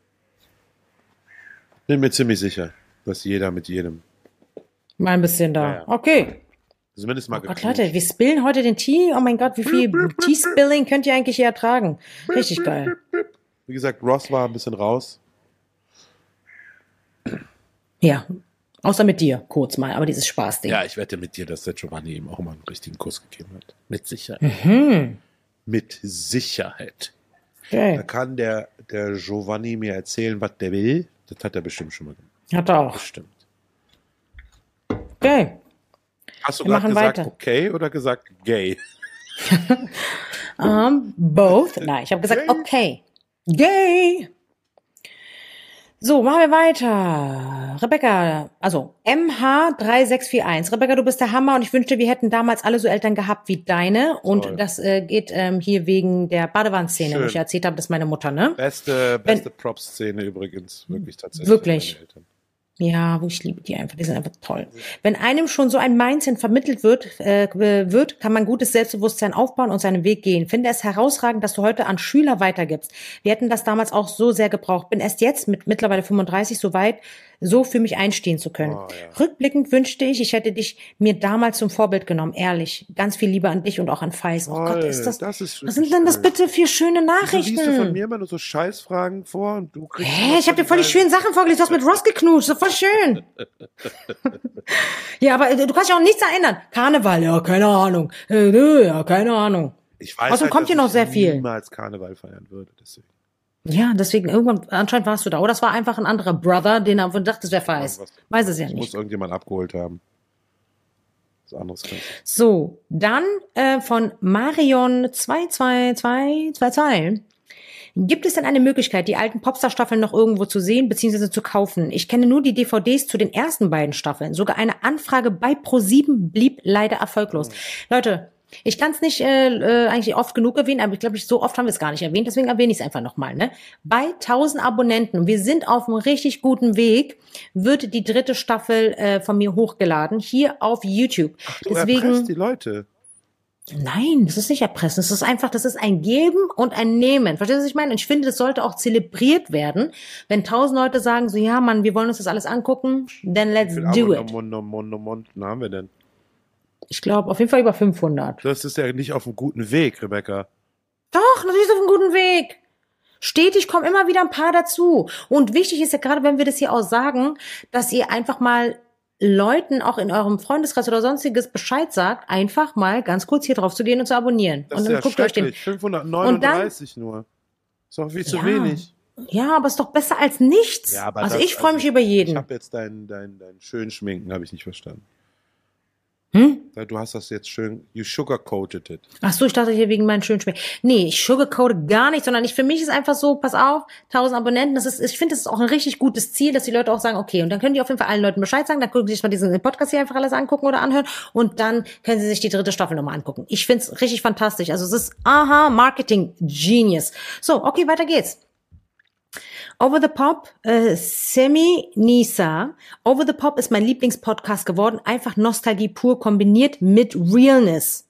bin mir ziemlich sicher, dass jeder mit jedem. Mal ein bisschen da. Ja. Okay. Zumindest mal Gott, Leute, wir spillen heute den Tee. Oh mein Gott, wie viel Tea-Spilling könnt ihr eigentlich hier ertragen? Richtig geil. Wie gesagt, Ross war ein bisschen raus. Ja. Außer mit dir, kurz mal, aber dieses Spaßding. Ja, ich wette mit dir, dass der Giovanni ihm auch mal einen richtigen Kuss gegeben hat. Mit Sicherheit. Mit Sicherheit. Okay. Da kann der Giovanni mir erzählen, was der will. Das hat er bestimmt schon mal gemacht. Hat er auch. Bestimmt. Okay. Hast du gerade gesagt okay oder gesagt gay? Both. Nein, ich habe gesagt okay. Gay. So, machen wir weiter. Rebecca, also MH3641. Rebecca, du bist der Hammer und ich wünschte, wir hätten damals alle so Eltern gehabt wie deine. Und toll. Das geht hier wegen der Badewannenszene, wo ich erzählt habe, das ist meine Mutter, ne? Beste Props-Szene übrigens, wirklich tatsächlich. Wirklich. Ja, ich liebe die einfach, die sind einfach toll. Wenn einem schon so ein Mindset vermittelt wird, kann man gutes Selbstbewusstsein aufbauen und seinen Weg gehen. Finde es herausragend, dass du heute an Schüler weitergibst. Wir hätten das damals auch so sehr gebraucht. Bin erst jetzt mit mittlerweile 35 so weit, so für mich einstehen zu können. Oh, ja. Rückblickend wünschte ich hätte dich mir damals zum Vorbild genommen. Ehrlich. Ganz viel Liebe an dich und auch an Feis. Oh Gott, was sind denn das bitte für schöne Nachrichten? Wieso liest du von mir immer nur so Scheißfragen vor und du kriegst... Ich habe dir voll die schönen Sachen vorgelesen. Du hast mit Ross geknutscht. Das ist voll schön. Ja, aber du kannst dich auch nichts erinnern. Karneval, ja, keine Ahnung. Ja, keine Ahnung. Ich weiß außerdem kommt hier noch sehr viel. Ich niemals Karneval feiern würde, deswegen. Ja, deswegen irgendwann, anscheinend warst du da. Oder das war einfach ein anderer Brother, den er dachte, das wäre Feis. Weiß es ja nicht. Muss irgendjemand abgeholt haben. Was anderes kann ich. So, dann von Marion 22222. Gibt es denn eine Möglichkeit, die alten Popstar-Staffeln noch irgendwo zu sehen bzw. zu kaufen? Ich kenne nur die DVDs zu den ersten beiden Staffeln. Sogar eine Anfrage bei ProSieben blieb leider erfolglos. Leute, Ich kann es nicht eigentlich oft genug erwähnen, aber ich glaube, so oft haben wir es gar nicht erwähnt, deswegen erwähne ich es einfach nochmal. Ne? Bei 1000 Abonnenten, wir sind auf einem richtig guten Weg, wird die 3. Staffel von mir hochgeladen, hier auf YouTube. Ach, du erpresst die Leute. Nein, das ist nicht erpressen. Das ist einfach, das ist ein Geben und ein Nehmen. Verstehst du, was ich meine? Und ich finde, das sollte auch zelebriert werden. Wenn 1000 Leute sagen, so, ja, Mann, wir wollen uns das alles angucken, then let's do it. Haben wir denn? Ich glaube, auf jeden Fall über 500. Das ist ja nicht auf einem guten Weg, Rebecca. Doch, natürlich ist auf einem guten Weg. Stetig kommen immer wieder ein paar dazu. Und wichtig ist ja gerade, wenn wir das hier auch sagen, dass ihr einfach mal Leuten auch in eurem Freundeskreis oder sonstiges Bescheid sagt, einfach mal ganz kurz hier drauf zu gehen und zu abonnieren. Das und ist dann ja guckt euch den. 539 nur. Ist doch viel zu wenig. Ja, aber ist doch besser als nichts. Ja, aber also ich freue mich über jeden. Ich habe jetzt dein schön Schminken, habe ich nicht verstanden. Du hast das jetzt schön, you sugarcoated it. Ach so, ich dachte hier wegen meinen schönen Schminken. Nee, ich sugarcoate gar nicht, sondern für mich ist einfach so, pass auf, 1000 Abonnenten, ich finde, das ist auch ein richtig gutes Ziel, dass die Leute auch sagen, okay, und dann können die auf jeden Fall allen Leuten Bescheid sagen, dann können sie sich mal diesen Podcast hier einfach alles angucken oder anhören und dann können sie sich die 3. Staffel nochmal angucken. Ich finde es richtig fantastisch. Also es ist, Marketing Genius. So, okay, weiter geht's. Over the Pop, Semi Nisa. Over the Pop ist mein Lieblingspodcast geworden. Einfach Nostalgie pur kombiniert mit Realness.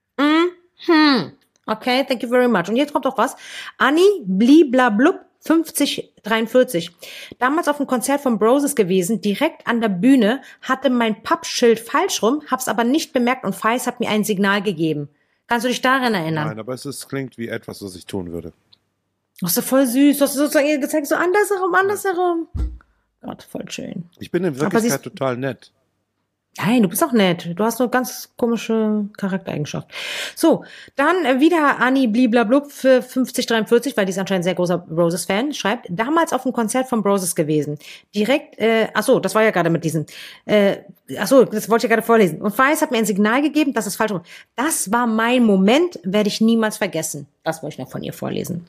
Okay, thank you very much. Und jetzt kommt auch was. Anni Bliblablub 5043. Damals auf dem Konzert von Broses gewesen, direkt an der Bühne, hatte mein Pappschild falsch rum, hab's aber nicht bemerkt und Feis hat mir ein Signal gegeben. Kannst du dich daran erinnern? Nein, aber es klingt wie etwas, was ich tun würde. Das ist voll süß. Du hast sozusagen gezeigt, so andersherum. Gott, voll schön. Ich bin in Wirklichkeit total nett. Nein, du bist auch nett. Du hast eine ganz komische Charaktereigenschaft. So, dann wieder Anni Bliblablub für 5043, weil die ist anscheinend ein sehr großer Roses-Fan, schreibt, damals auf dem Konzert von Broses gewesen. Direkt, das war ja gerade mit diesen, das wollte ich ja gerade vorlesen. Und Feis hat mir ein Signal gegeben, dass es falsch war. Das war mein Moment, werde ich niemals vergessen. Das wollte ich noch von ihr vorlesen.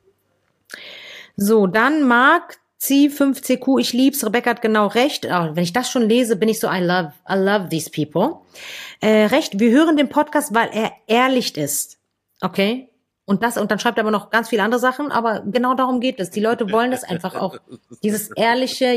So, dann Marc C5CQ, ich lieb's, Rebecca hat genau recht. Wenn ich das schon lese, bin ich so, I love these people. Recht, wir hören den Podcast, weil er ehrlich ist. Okay? Und dann schreibt er aber noch ganz viele andere Sachen, aber genau darum geht es. Die Leute wollen das einfach auch. Dieses Ehrliche,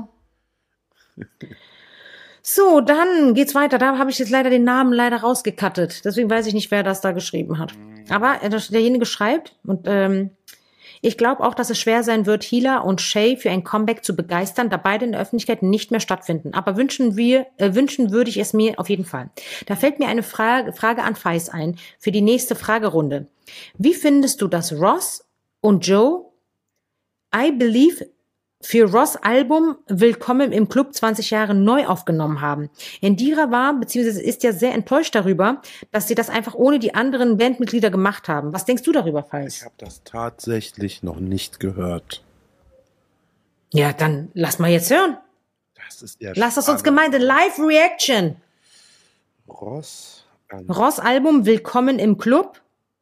So, dann geht's weiter. Da habe ich jetzt leider den Namen rausgekattet. Deswegen weiß ich nicht, wer das da geschrieben hat. Aber derjenige schreibt und ich glaube auch, dass es schwer sein wird, Hila und Shay für ein Comeback zu begeistern, da beide in der Öffentlichkeit nicht mehr stattfinden. Aber wünschen würde ich es mir auf jeden Fall. Da fällt mir eine Frage an Feis ein für die nächste Fragerunde. Wie findest du, dass Ross und Joe I Believe für Ross' Album Willkommen im Club 20 Jahre neu aufgenommen haben? Indira war bzw. ist ja sehr enttäuscht darüber, dass sie das einfach ohne die anderen Bandmitglieder gemacht haben. Was denkst du darüber, Feis? Ich habe das tatsächlich noch nicht gehört. Ja, dann lass mal jetzt hören. Das ist ja Lass das uns gemeinte Live-Reaction. Ross Album Willkommen im Club.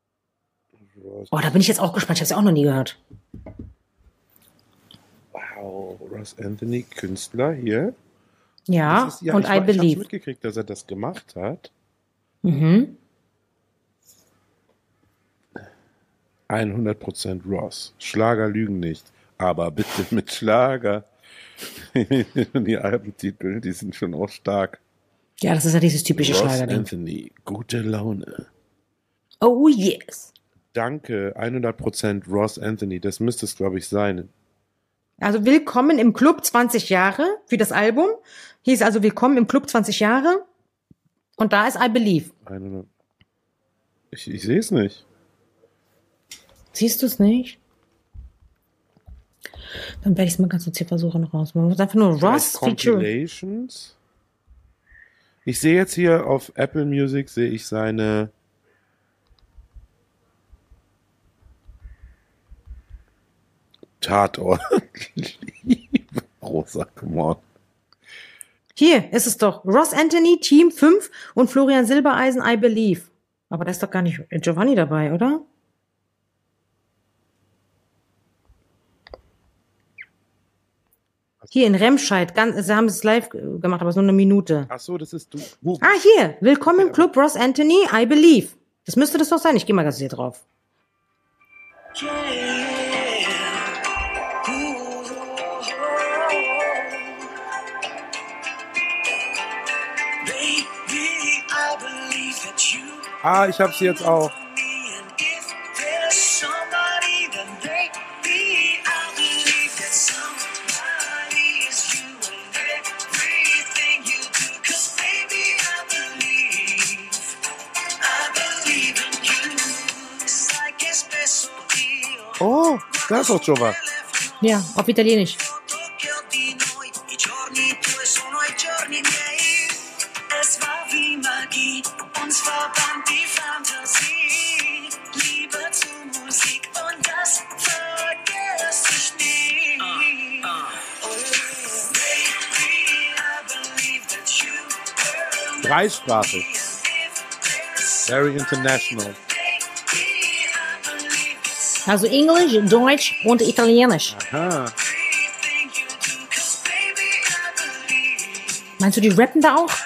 Da bin ich jetzt auch gespannt. Ich habe es ja auch noch nie gehört. Wow, Ross Anthony, Künstler hier. Ja, und I Believe. Ich habe mitgekriegt, dass er das gemacht hat. 100% Ross. Schlager lügen nicht. Aber bitte mit Schlager. Die Albentitel, die sind schon auch stark. Ja, das ist ja dieses typische Schlager-Ding. Ross Anthony, gute Laune. Oh yes. Danke, 100% Ross Anthony. Das müsste es, glaube ich, sein. Also Willkommen im Club 20 Jahre für das Album. Hieß also Willkommen im Club 20 Jahre. Und da ist I Believe. Ich sehe es nicht. Siehst du es nicht? Dann werde ich es mal ganz kurz hier versuchen raus. Man muss einfach nur Ross Feature. Compilations. Ich sehe jetzt hier auf Apple Music, sehe ich seine Tatort. Liebe Rosa, come on. Hier ist es doch. Ross Anthony, Team 5 und Florian Silbereisen, I Believe. Aber da ist doch gar nicht Giovanni dabei, oder? Hier in Remscheid, sie haben es live gemacht, aber es ist nur eine Minute. Ach so, das ist du. Hier, willkommen im Club Ross Anthony, I Believe. Das müsste das doch sein, ich gehe mal ganz hier drauf. Ich hab sie jetzt auch. Oh, da ist auch Jova. Ja, auf Italienisch. Dreisprachig. Very international. Also Englisch, Deutsch und Italienisch. Aha. Meinst du, die rappen da auch?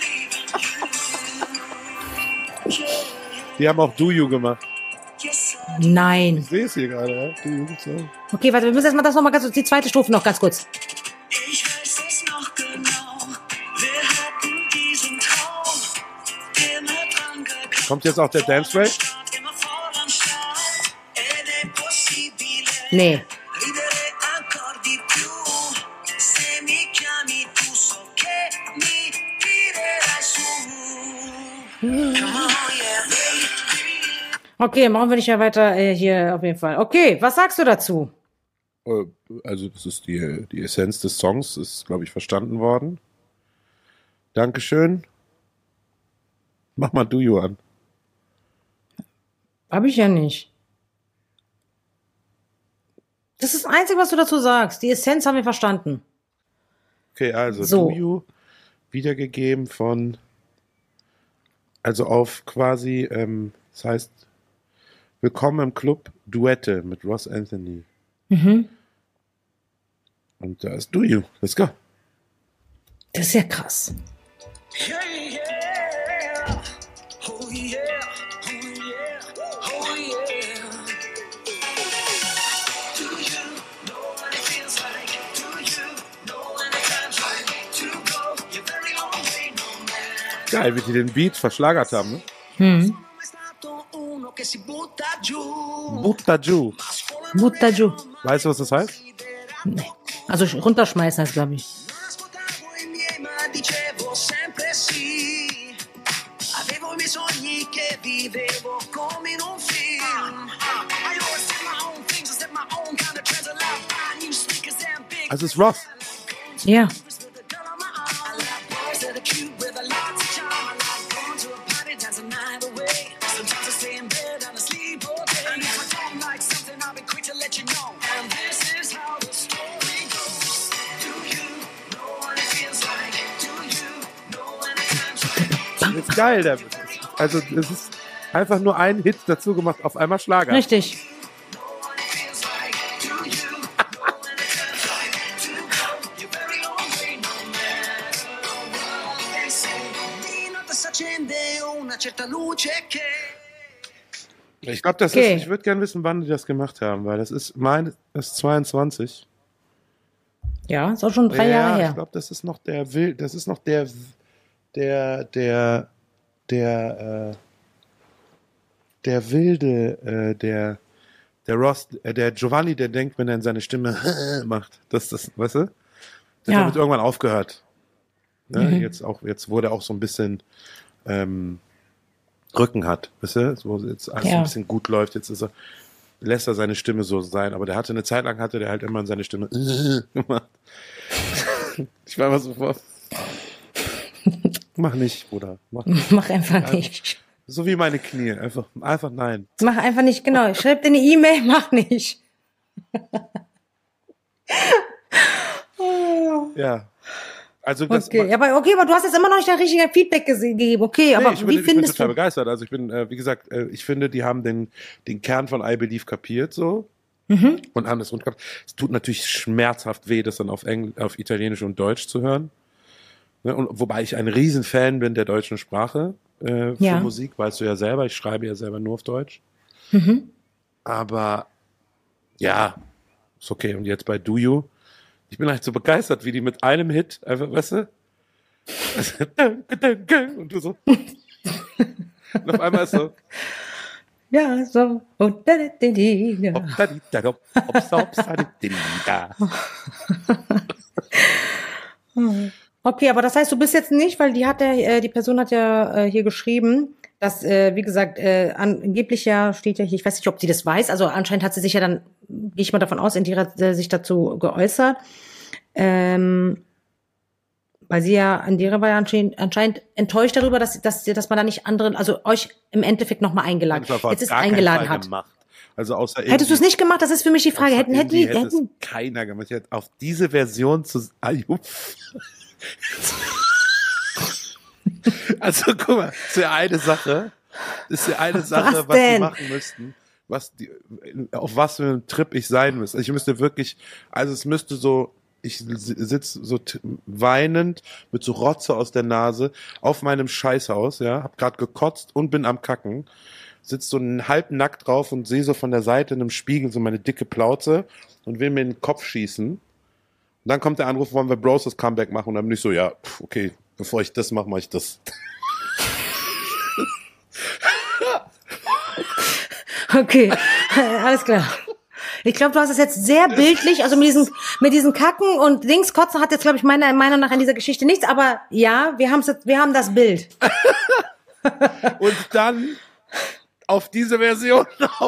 Die haben auch Do You gemacht. Nein. Ich sehe es hier gerade, ja. Do You gibt's auch. Okay, warte, wir müssen erstmal das nochmal ganz, die zweite Strophe noch ganz kurz. Ich weiß es noch genau, wir hatten diesen Traum, immer dran geglaubt. Kommt jetzt auch der Dance Break? Immer voran Start, ed è possibile. Nee. Ridere ancora di più, se mi chiami tu so che mi tirerai su. Come on, yeah. Okay, machen wir nicht mehr weiter hier auf jeden Fall. Okay, was sagst du dazu? Also das ist die Essenz des Songs, ist, glaube ich, verstanden worden. Dankeschön. Mach mal Do You an. Hab ich ja nicht. Das ist das Einzige, was du dazu sagst. Die Essenz haben wir verstanden. Okay, also So. Do You wiedergegeben von, also auf quasi, das heißt, Willkommen im Club Duette mit Ross Anthony. Mhm. Und da ist Do You. Let's go. Das ist ja krass. Yeah, yeah. Oh yeah, oh yeah, oh yeah. Do you know what it feels like? Do you know when the time's right to go your very own way, no man? Geil, wie die den Beat verschlagert haben, ne? Hm. È stato uno che si butta giù. Buttaju. Buttaju. Weißt du, was das heißt? Nee. Also runterschmeißen heißt, glaube ich. Non ascoltavo i miei, ma dicevo sempre sì. Avevo i miei sogni che vivevo come in un film. I always did my own things, I set my own kind of trends. I love buying new sneakers and big. Also es ist Ross. Ja. With a girl on my arm. I love boys that are cute with a lot of charm. I love going to a party, dance a night away. Sometimes I stay in bed and I sleep all day. And if I don't like something, I'll be quick to let you know. And this is how the story goes. Do you know what it feels like? Do you know when the time's right? Das ist geil. Also es ist einfach nur ein Hit dazu gemacht, auf einmal Schlager. Richtig. Know what it feels like? Do you know when the time's right? To go your very own way, no matter what they say. Di notte s'accende una certa luce che Ich glaube, das Okay. ist, ich würde gerne wissen, wann die das gemacht haben, weil das ist 22. Ja, ist auch schon 3 Jahre Ich her. glaube, das ist noch der wilde, der Ross, der Giovanni, der denkt, wenn er in seine Stimme macht, das, weißt du? Das Ja. hat irgendwann aufgehört. Ne? Jetzt wurde er auch so ein bisschen Rücken hat, weißt du? So jetzt alles Ja. ein bisschen gut läuft, jetzt lässt er seine Stimme so sein, aber eine Zeit lang hatte der halt immer in seine Stimme gemacht. Ich war immer so vor. Mach nicht, Bruder. Mach einfach nicht. So wie meine Knie. Einfach nein. Mach einfach nicht, genau. Schreib dir eine E-Mail, mach nicht. Ja. Also das, Okay, aber du hast jetzt immer noch nicht ein richtiges Feedback gegeben. Okay, aber ich wie bin findest total du? begeistert. Also ich bin, wie gesagt, ich finde, die haben den Kern von I Believe kapiert, so. und andersrum. Es tut natürlich schmerzhaft weh, das dann auf Italienisch und Deutsch zu hören. Ne? Und wobei ich ein Riesenfan bin der deutschen Sprache für Musik, weißt du ja selber. Ich schreibe ja selber nur auf Deutsch. Aber ja, ist okay. Und jetzt bei Do You, ich bin halt so begeistert, wie die mit einem Hit einfach, weißt du? Und du so. Und auf einmal ist so. Ja, so. Okay, aber das heißt, du bist jetzt nicht, weil die Person hat ja hier geschrieben, dass, wie gesagt, angeblich ja steht ja hier, ich weiß nicht, ob sie das weiß, also anscheinend hat sie sich ja dann, gehe ich mal davon aus, Indira sich dazu geäußert, weil sie ja, Indira war ja anscheinend enttäuscht darüber, dass man da nicht anderen, also euch im Endeffekt nochmal eingeladen, jetzt ist eingeladen hat. Gemacht. Also außer hättest du es nicht gemacht? Das ist für mich die Frage. Hätten es keiner gemacht. Auf diese Version also guck mal, ist ja eine Sache, was sie machen müssten, auf was für einem Trip ich sein müsste. Ich müsste wirklich, also es müsste so, ich sitze so weinend mit so Rotze aus der Nase auf meinem Scheißhaus, ja, hab grad gekotzt und bin am Kacken, sitze so halb nackt drauf und sehe so von der Seite in einem Spiegel so meine dicke Plauze und will mir in den Kopf schießen. Und dann kommt der Anruf, wollen wir Bros das Comeback machen? Und dann bin ich so, ja, okay, bevor ich das mache, mache ich das. Okay, alles klar. Ich glaube, du hast es jetzt sehr bildlich, also mit diesen Kacken und Dings kotzen hat jetzt, glaube ich, meiner Meinung nach an dieser Geschichte nichts, aber ja, wir haben das Bild. Und dann auf diese Version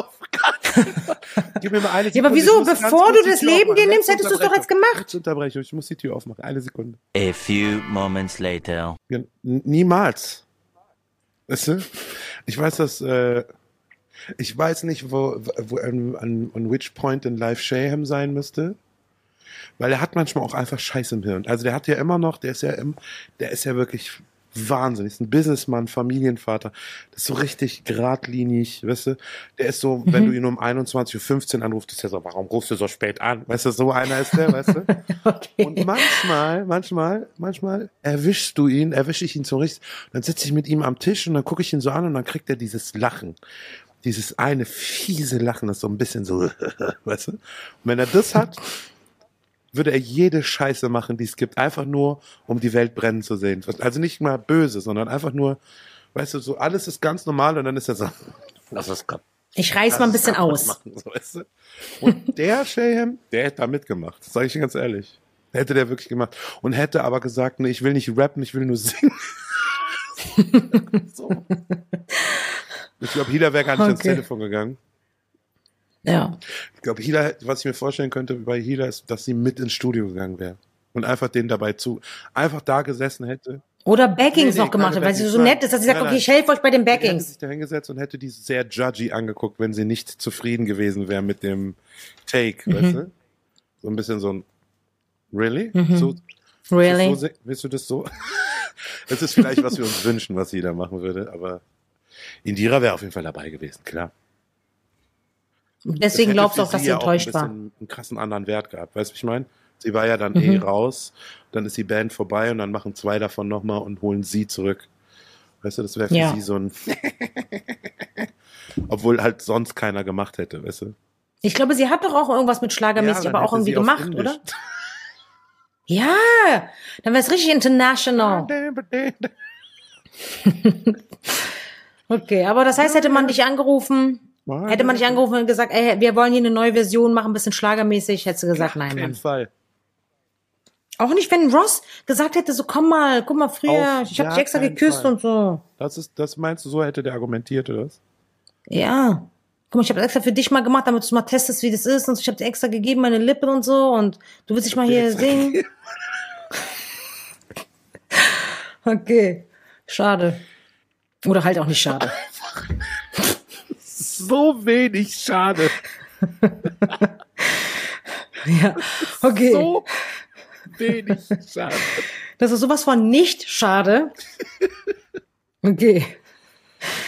Gib mir mal eine Sekunde. Ja, aber wieso? Bevor du das Leben dir nimmst, hättest du es doch jetzt gemacht. Unterbrechung, ich muss die Tür aufmachen. Eine Sekunde. A few moments later. Ja, niemals. Weißt du? Ich weiß, dass ich weiß nicht, wo an which point in Life Shayham sein müsste. Weil er hat manchmal auch einfach Scheiß im Hirn. Also der hat ja immer noch, der ist ja wirklich wahnsinnig. Ist ein Businessmann, Familienvater. Das ist so richtig geradlinig, weißt du? Der ist so, wenn du ihn um 21:15 Uhr anrufst, ist er so, warum rufst du so spät an? Weißt du, so einer ist der, weißt du? Okay. Und manchmal erwische ich ihn so richtig. Dann sitze ich mit ihm am Tisch und dann gucke ich ihn so an und dann kriegt er dieses Lachen. Dieses eine fiese Lachen, das so ein bisschen so, weißt du? Und wenn er das hat, würde er jede Scheiße machen, die es gibt, einfach nur, um die Welt brennen zu sehen. Also nicht mal böse, sondern einfach nur, weißt du, so alles ist ganz normal und dann ist er so, lass es kommen. Ich reiß mal ein bisschen aus. Machen, so, weißt du? Und der Shayham, der hätte da mitgemacht, das sage ich dir ganz ehrlich. Hätte der wirklich gemacht. Und hätte aber gesagt, nee, ich will nicht rappen, ich will nur singen. So. Ich glaube, Hila wäre gar nicht ans Telefon gegangen. Ja. Ich glaube, Hila, was ich mir vorstellen könnte bei Hila ist, dass sie mit ins Studio gegangen wäre und einfach den dabei einfach da gesessen hätte. Oder Backings noch gemacht hat, weil sie so nett ist, dass sie sagt, okay, ich helfe euch bei den Backings. Sie hätte sich da hingesetzt und hätte die sehr judgy angeguckt, wenn sie nicht zufrieden gewesen wäre mit dem Take, weißt du? So ein bisschen so ein Really? So, really? Willst du das so? Das ist vielleicht, was wir uns wünschen, was sie da machen würde, aber Indira wäre auf jeden Fall dabei gewesen, klar. Deswegen glaubst du auch, dass sie enttäuscht war. Einen krassen anderen Wert gehabt, weißt du, was ich meine? Sie war ja dann raus, dann ist die Band vorbei und dann machen 2 davon nochmal und holen sie zurück. Weißt du, das wäre für sie so ein obwohl halt sonst keiner gemacht hätte, weißt du? Ich glaube, sie hat doch auch irgendwas mit Schlagermäßig, aber auch irgendwie gemacht, oder? Ja, dann wäre es richtig international. Okay, aber das heißt, hätte man dich angerufen und gesagt, ey, wir wollen hier eine neue Version machen, ein bisschen schlagermäßig, hättest du gesagt, nein, Mann. Auf jeden Fall. Auch nicht, wenn Ross gesagt hätte, so guck mal früher, ich hab dich extra geküsst und so. Das meinst du, so hätte der argumentiert, oder was? Ja. Guck mal, ich habe das extra für dich mal gemacht, damit du mal testest, wie das ist und ich habe dir extra gegeben, meine Lippen und so und du willst dich mal hier singen. Okay, schade. Oder halt auch nicht schade. So wenig schade. Ja, okay. So wenig schade. Das ist sowas von nicht schade. Okay.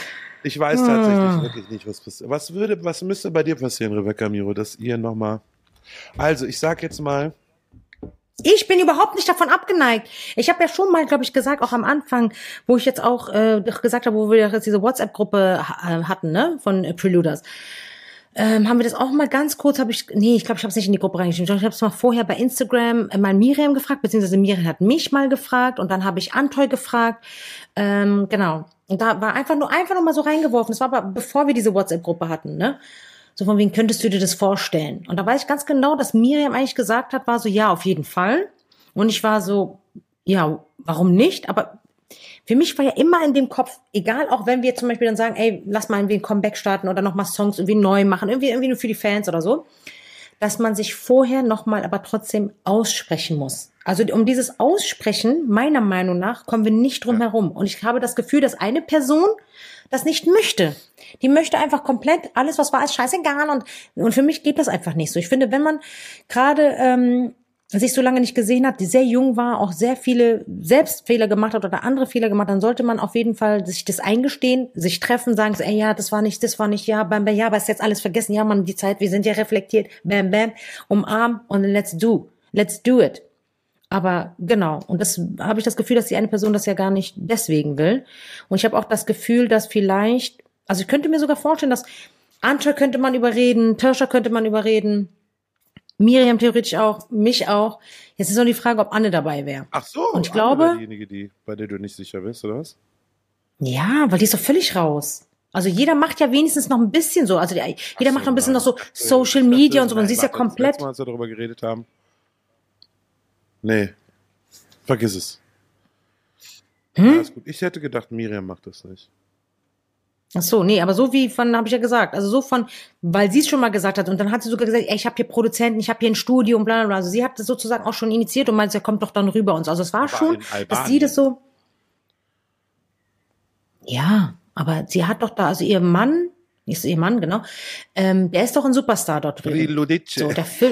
Ich weiß tatsächlich wirklich nicht, was passiert. Was müsste bei dir passieren, Rebecca Miro, dass ihr nochmal... Also, ich sag jetzt mal... Ich bin überhaupt nicht davon abgeneigt. Ich habe ja schon mal, glaube ich, gesagt, auch am Anfang, wo ich jetzt auch gesagt habe, wo wir jetzt diese WhatsApp-Gruppe hatten, ne, von Preluders. Haben wir das auch mal ganz kurz, ich glaube, ich habe es nicht in die Gruppe reingeschrieben. Ich habe es mal vorher bei Instagram mal Miriam gefragt, beziehungsweise Miriam hat mich mal gefragt und dann habe ich Antoy gefragt. Genau. Und da war einfach nur mal so reingeworfen. Das war aber bevor wir diese WhatsApp-Gruppe hatten, ne? So von wegen, könntest du dir das vorstellen? Und da weiß ich ganz genau, dass Miriam eigentlich gesagt hat, war so, ja, auf jeden Fall. Und ich war so, ja, warum nicht? Aber für mich war ja immer in dem Kopf, egal, auch wenn wir zum Beispiel dann sagen, ey, lass mal irgendwie ein Comeback starten oder nochmal Songs irgendwie neu machen, irgendwie nur für die Fans oder so, dass man sich vorher nochmal aber trotzdem aussprechen muss. Also um dieses Aussprechen, meiner Meinung nach, kommen wir nicht drum herum. Und ich habe das Gefühl, dass eine Person das nicht möchte. Die möchte einfach komplett, alles was war, ist scheißegal. Und für mich geht das einfach nicht so. Ich finde, wenn man gerade sich so lange nicht gesehen hat, die sehr jung war, auch sehr viele Selbstfehler gemacht hat oder andere Fehler gemacht, dann sollte man auf jeden Fall sich das eingestehen, sich treffen, sagen, ey, ja, das war nicht, ja, bam, bam, ja, aber ist jetzt alles vergessen, ja, Mann, die Zeit, wir sind ja reflektiert, bam, bam, umarmen und let's do it. Aber genau, und das habe ich das Gefühl, dass die eine Person das ja gar nicht deswegen will. Und ich habe auch das Gefühl, dass vielleicht, also ich könnte mir sogar vorstellen, dass Ante könnte man überreden, Törscher könnte man überreden, Miriam theoretisch auch, mich auch. Jetzt ist nur die Frage, ob Anne dabei wäre. Ach so, und ich glaube, diejenige, bei der du nicht sicher bist, oder was? Ja, weil die ist doch völlig raus. Also jeder macht ja wenigstens noch ein bisschen so. Also jeder macht noch ein bisschen noch so Social Media und so. Und sie ist ja komplett. Letztes Mal, als wir darüber geredet haben. Nee, vergiss es. Ja, ist gut. Ich hätte gedacht, Miriam macht das nicht. Ach so, nee, aber so wie habe ich ja gesagt, also so von, weil sie es schon mal gesagt hat und dann hat sie sogar gesagt, ey, ich habe hier Produzenten, ich habe hier ein Studio und bla bla bla. Also sie hat das sozusagen auch schon initiiert und meinte, ja, kommt doch dann rüber und so. Also es war aber schon, dass sie das so. Ja, aber sie hat doch da, also ihr Mann, genau, der ist doch ein Superstar dort drüben. So,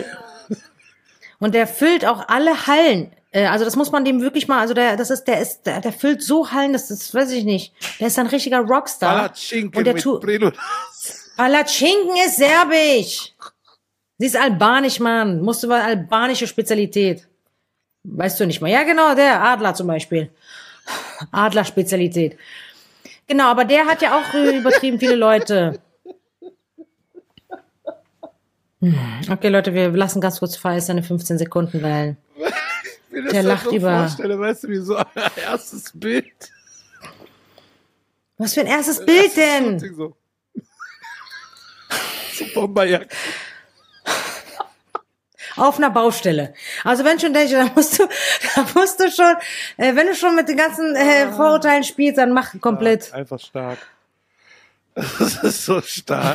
der füllt auch alle Hallen. Also das muss man dem wirklich mal, also der füllt so Hallen, das weiß ich nicht. Der ist ein richtiger Rockstar. Palatschinken mit Preludas. Palatschinken ist serbisch. Sie ist albanisch, Mann. Musst du mal albanische Spezialität. Weißt du nicht mal. Ja, genau, der Adler zum Beispiel. Adler-Spezialität. Genau, aber der hat ja auch übertrieben viele Leute. Okay, Leute, wir lassen ganz kurz Feist seine 15 Sekunden wählen. Der lacht so über. Weißt du, wie so ein erstes Bild. Was für ein erstes Bild denn? So Bomberjack. Auf einer Baustelle. Also wenn schon, da musst du schon, wenn du schon mit den ganzen Vorurteilen spielst, dann mach komplett. Ja, einfach stark. Das ist so stark.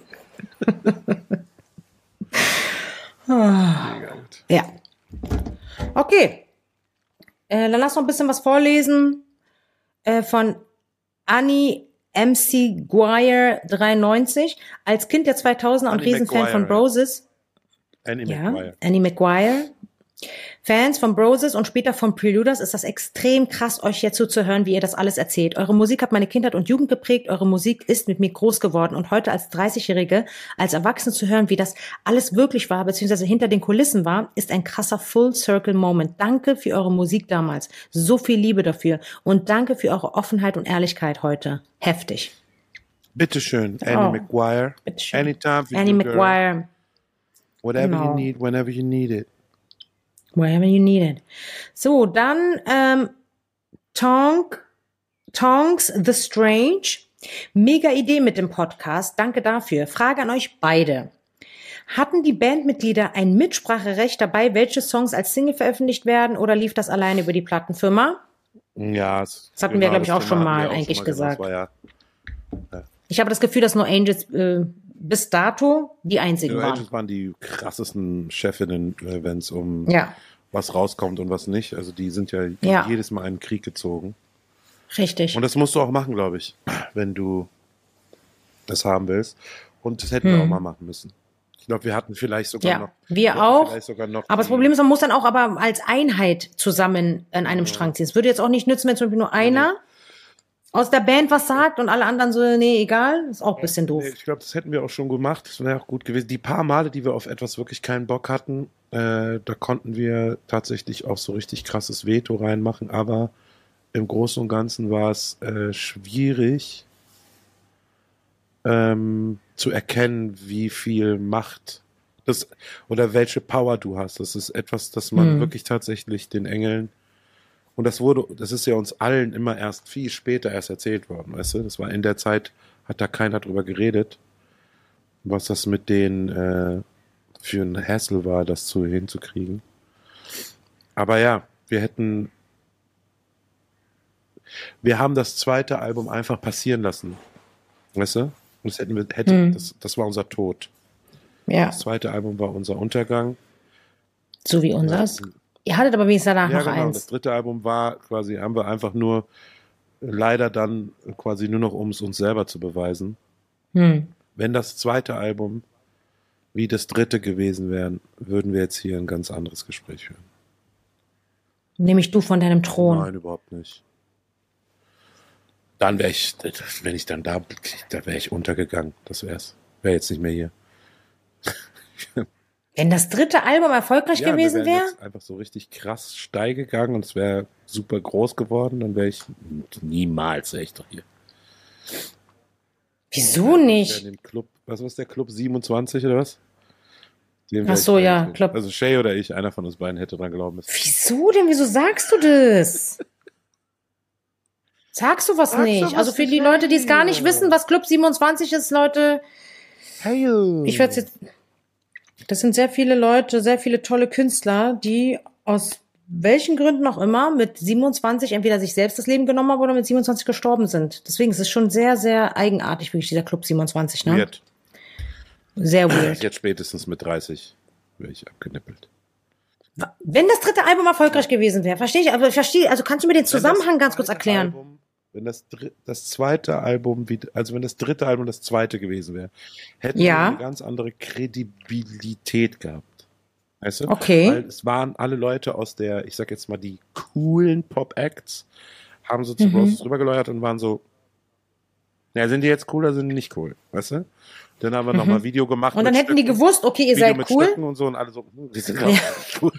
Mega gut. Ja. Okay. Dann lass noch ein bisschen was vorlesen von Annie MC Guire 93. Als Kind der 2000er und Riesenfan von Broses. Annie McGuire. Fans von Broses und später von Preluders ist das extrem krass, euch hier zuzuhören, wie ihr das alles erzählt. Eure Musik hat meine Kindheit und Jugend geprägt. Eure Musik ist mit mir groß geworden. Und heute als 30-Jährige, als Erwachsene zu hören, wie das alles wirklich war, beziehungsweise hinter den Kulissen war, ist ein krasser Full-Circle-Moment. Danke für eure Musik damals. So viel Liebe dafür. Und danke für eure Offenheit und Ehrlichkeit heute. Heftig. Bitteschön, Annie McGuire. Bitteschön. Anytime for Annie you, girl. McGuire. Whatever you need, whenever you need it. Wherever you need it. So, dann Tonks The Strange. Mega Idee mit dem Podcast. Danke dafür. Frage an euch beide. Hatten die Bandmitglieder ein Mitspracherecht dabei, welche Songs als Single veröffentlicht werden oder lief das alleine über die Plattenfirma? Ja, das hatten wir, glaube ich, auch schon mal eigentlich gesagt. Ich habe das Gefühl, dass No Angels bis dato die einzigen waren. Angels waren die krassesten Chefinnen, wenn es um was rauskommt und was nicht. Also die sind ja jedes Mal in den Krieg gezogen. Richtig. Und das musst du auch machen, glaube ich, wenn du das haben willst. Und das hätten wir auch mal machen müssen. Ich glaube, wir hatten vielleicht sogar noch. Wir auch. Aber das Problem ist, man muss dann auch aber als Einheit zusammen an einem Strang ziehen. Es würde jetzt auch nicht nützen, wenn zum Beispiel nur einer aus der Band was sagt und alle anderen so, nee, egal, ist auch ein bisschen doof. Nee, ich glaube, das hätten wir auch schon gemacht. Das wäre auch gut gewesen. Die paar Male, die wir auf etwas wirklich keinen Bock hatten, da konnten wir tatsächlich auch so richtig krasses Veto reinmachen. Aber im Großen und Ganzen war es schwierig zu erkennen, wie viel Macht das oder welche Power du hast. Das ist etwas, das man wirklich tatsächlich den Engeln und das ist ja uns allen immer erst viel später erst erzählt worden, weißt du? Das war in der Zeit, hat da keiner drüber geredet, was das mit denen für ein Hassel war, das hinzukriegen. Aber ja, wir haben das zweite Album einfach passieren lassen, weißt du? Und das war unser Tod. Ja, Das zweite Album war unser Untergang. so wie unseres. Ihr hattet aber wenigstens danach noch Das eins. dritte Album war quasi, haben wir einfach nur leider dann quasi nur noch, um es uns selber zu beweisen. Wenn das zweite Album wie das dritte gewesen wäre, würden wir jetzt hier ein ganz anderes Gespräch führen. Nämlich du von deinem Thron. Nein, überhaupt nicht. Dann wäre ich, wenn ich dann da wäre ich untergegangen. Das wäre jetzt nicht mehr hier. Wenn das dritte Album erfolgreich gewesen wir wären jetzt einfach so richtig krass steil gegangen und es wäre super groß geworden, dann wäre ich niemals echt doch hier. Wieso nicht? In dem Club, was ist der Club 27 oder was? Ach so, ja, Club. Also Shay oder ich, einer von uns beiden hätte dran glauben müssen. Wieso denn? Wieso sagst du das? Sagst du was nicht? Also für die Leute, die es gar nicht wissen, was Club 27 ist, Leute, ich werde jetzt, das sind sehr viele Leute, sehr viele tolle Künstler, die aus welchen Gründen auch immer mit 27 entweder sich selbst das Leben genommen haben oder mit 27 gestorben sind. Deswegen ist es schon sehr, sehr eigenartig, wirklich, dieser Club 27, ne? Weird. Sehr weird. Jetzt spätestens mit 30 wäre ich abgenippelt. Wenn das dritte Album erfolgreich gewesen wäre, verstehe ich, also kannst du mir den Zusammenhang ganz kurz erklären? Wenn das zweite Album, also wenn das dritte Album das zweite gewesen wäre, hätten wir Ja. eine ganz andere Kredibilität gehabt. Weißt du? Okay. Weil es waren alle Leute aus der, ich sag jetzt mal, die coolen Pop-Acts, haben so zu Roses rübergeläuert und waren so, ja, sind die jetzt cool oder sind die nicht cool? Weißt du? Dann haben wir nochmal Video gemacht. Und dann mit hätten die Stöcken, gewusst, okay, ihr Video seid mit cool. Stöcken und so und alle so, die sind auch cool.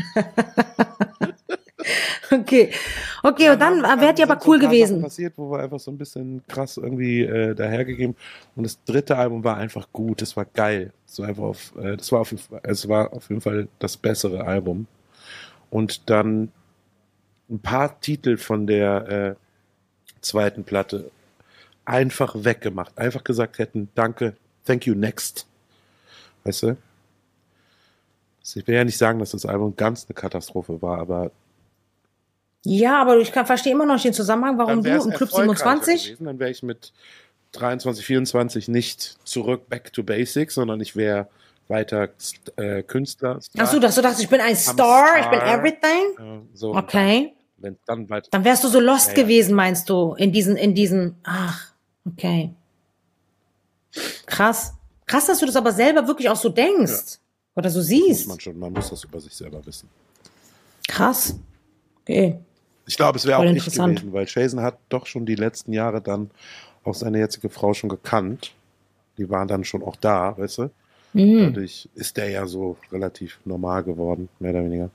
Okay, und dann wärt ihr aber sind cool so ein paar Sachen gewesen. passiert, wo wir einfach so ein bisschen krass irgendwie dahergegeben. Und das dritte Album war einfach gut, es war geil. Es war auf jeden Fall das bessere Album. Und dann ein paar Titel von der zweiten Platte einfach weggemacht. Einfach gesagt hätten, danke, thank you, next. Weißt du? Ich will ja nicht sagen, dass das Album ganz eine Katastrophe war, aber Ja, aber ich verstehe immer noch nicht den Zusammenhang, warum du wär's im Club erfolgreicher 27? gewesen, dann wäre ich mit 23, 24 nicht zurück back to basics, sondern ich wäre weiter Künstler. Ach so, dass du dachtest, ich bin ein Star, ich bin everything? So, Okay. Wenn dann weiter. Dann wärst du so lost Ja, ja. gewesen, meinst du, in diesen, ach, okay. Krass. Krass, dass du das aber selber wirklich auch so denkst. Oder so siehst. Man muss das über sich selber wissen. Krass. Okay. Ich glaube, es wäre auch Voll nicht interessant. gewesen, weil Jason hat doch schon die letzten Jahre dann auch seine jetzige Frau schon gekannt. Die waren dann schon auch da, weißt du? Dadurch ist der ja so relativ normal geworden, mehr oder weniger.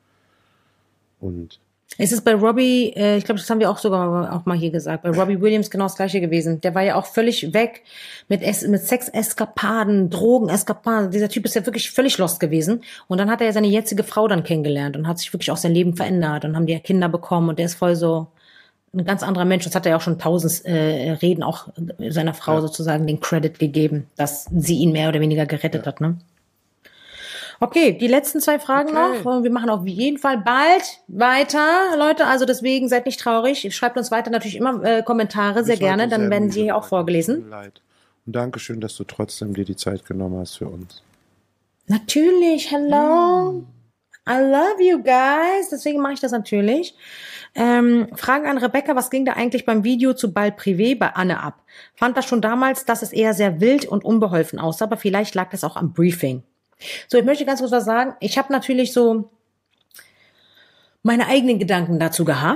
Und Es ist bei Robbie, ich glaube, das haben wir auch sogar auch mal hier gesagt, bei Robbie Williams genau das Gleiche gewesen. Der war ja auch völlig weg mit Sexeskapaden, Drogeneskapaden. Dieser Typ ist ja wirklich völlig lost gewesen. Und dann hat er ja seine jetzige Frau dann kennengelernt und hat sich wirklich auch sein Leben verändert. Und haben die ja Kinder bekommen und der ist voll so ein ganz anderer Mensch. Das hat er ja auch schon 1000 Reden auch seiner Frau sozusagen den Credit gegeben, dass sie ihn mehr oder weniger gerettet hat, ne? Okay, die letzten 2 Fragen noch. Wir machen auf jeden Fall bald weiter, Leute. Also deswegen seid nicht traurig. Schreibt uns weiter natürlich immer Kommentare, sehr gerne. Dann werden sie hier auch Tut vorgelesen. mir leid. Und Dankeschön, dass du trotzdem dir die Zeit genommen hast für uns. Natürlich, hello. I love you guys. Deswegen mache ich das natürlich. Frage an Rebecca, was ging da eigentlich beim Video zu Ball Privé bei Anne ab? Fand das schon damals, dass es eher sehr wild und unbeholfen aussah, aber vielleicht lag das auch am Briefing. So, ich möchte ganz kurz was sagen. Ich habe natürlich so meine eigenen Gedanken dazu gehabt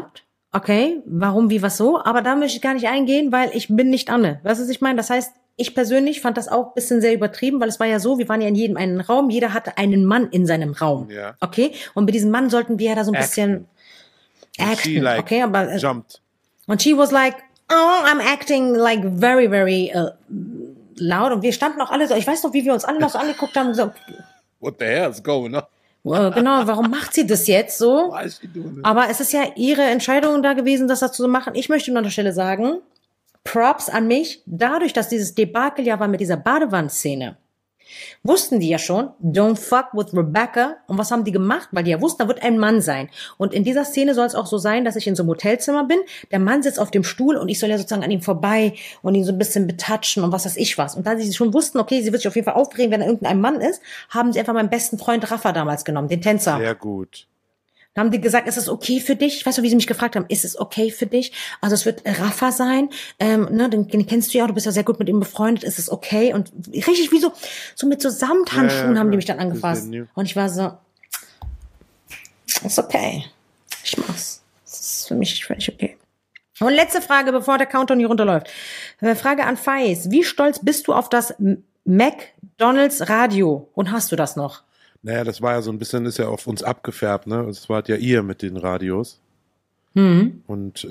Okay, warum, wie, was, so? Aber da möchte ich gar nicht eingehen, weil ich bin nicht Anne. Weißt du, was ich meine? Das heißt, ich persönlich fand das auch ein bisschen sehr übertrieben, weil es war ja so, wir waren ja in jedem einen Raum, jeder hatte einen Mann in seinem Raum. Ja. Okay? Und mit diesem Mann sollten wir ja da so ein bisschen She acten. like Okay, aber jumped. und she was like, oh, I'm acting like very, very loud. Und wir standen auch alle so, ich weiß noch, wie wir uns alle noch so angeguckt haben und so, What the hell is going on? genau, warum macht sie das jetzt so? Why is she doing this? Aber es ist ja ihre Entscheidung da gewesen, das dazu zu machen. Ich möchte nur an der Stelle sagen, Props an mich, dadurch, dass dieses Debakel ja war mit dieser Badewannenszene, wussten die ja schon, don't fuck with Rebecca. Und was haben die gemacht? Weil die ja wussten, da wird ein Mann sein. Und in dieser Szene soll es auch so sein, dass ich in so einem Hotelzimmer bin, der Mann sitzt auf dem Stuhl und ich soll ja sozusagen an ihm vorbei und ihn so ein bisschen betatschen und was weiß ich was. Und da sie schon wussten, okay, sie wird sich auf jeden Fall aufregen, wenn da irgendein Mann ist, haben sie einfach meinen besten Freund Rafa damals genommen, den Tänzer. Sehr gut. Dann haben die gesagt, ist es okay für dich? Ich weiß noch, wie sie mich gefragt haben, ist es okay für dich? Also es wird Rafa sein, ne, den kennst du ja, du bist ja sehr gut mit ihm befreundet, ist es okay? Und richtig wie so mit so Samthandschuhen haben die mich dann angefasst. Und ich war so, ist okay. Ich mach's. Das ist für mich völlig okay. Und letzte Frage, bevor der Countdown hier runterläuft. Frage an Faiz. Wie stolz bist du auf das McDonald's Radio? Und hast du das noch? Naja, das war ja so ein bisschen, ist ja auf uns abgefärbt, ne? Das war ja ihr mit den Radios. Und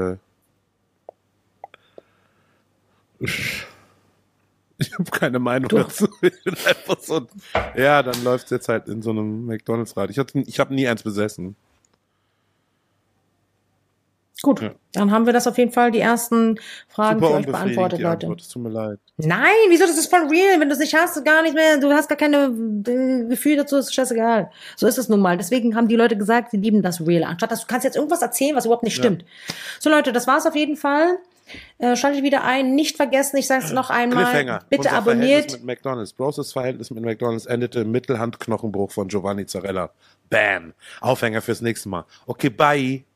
ich habe keine Meinung dazu. Ich bin einfach so, ja, dann läuft's jetzt halt in so einem McDonald's-Radio. Ich hab nie eins besessen. Gut, Ja. dann haben wir das auf jeden Fall, die ersten Fragen Super für euch unbefriedigend, beantwortet, die Leute. Antwort. Es tut mir leid. Nein, wieso, das ist voll real. Wenn du es nicht hast, gar nicht mehr, du hast gar keine Gefühle dazu, ist scheißegal. So ist es nun mal. Deswegen haben die Leute gesagt, sie lieben das real. Anstatt dass du kannst jetzt irgendwas erzählen, was überhaupt nicht stimmt. So Leute, das war's auf jeden Fall. Schaltet wieder ein. Nicht vergessen, ich sage es noch einmal. Cliffhanger. Bitte Unser abonniert. Verhältnis mit McDonald's. Broses Verhältnis mit McDonald's endete im Mittelhandknochenbruch von Giovanni Zarella. Bam. Aufhänger fürs nächste Mal. Okay, bye.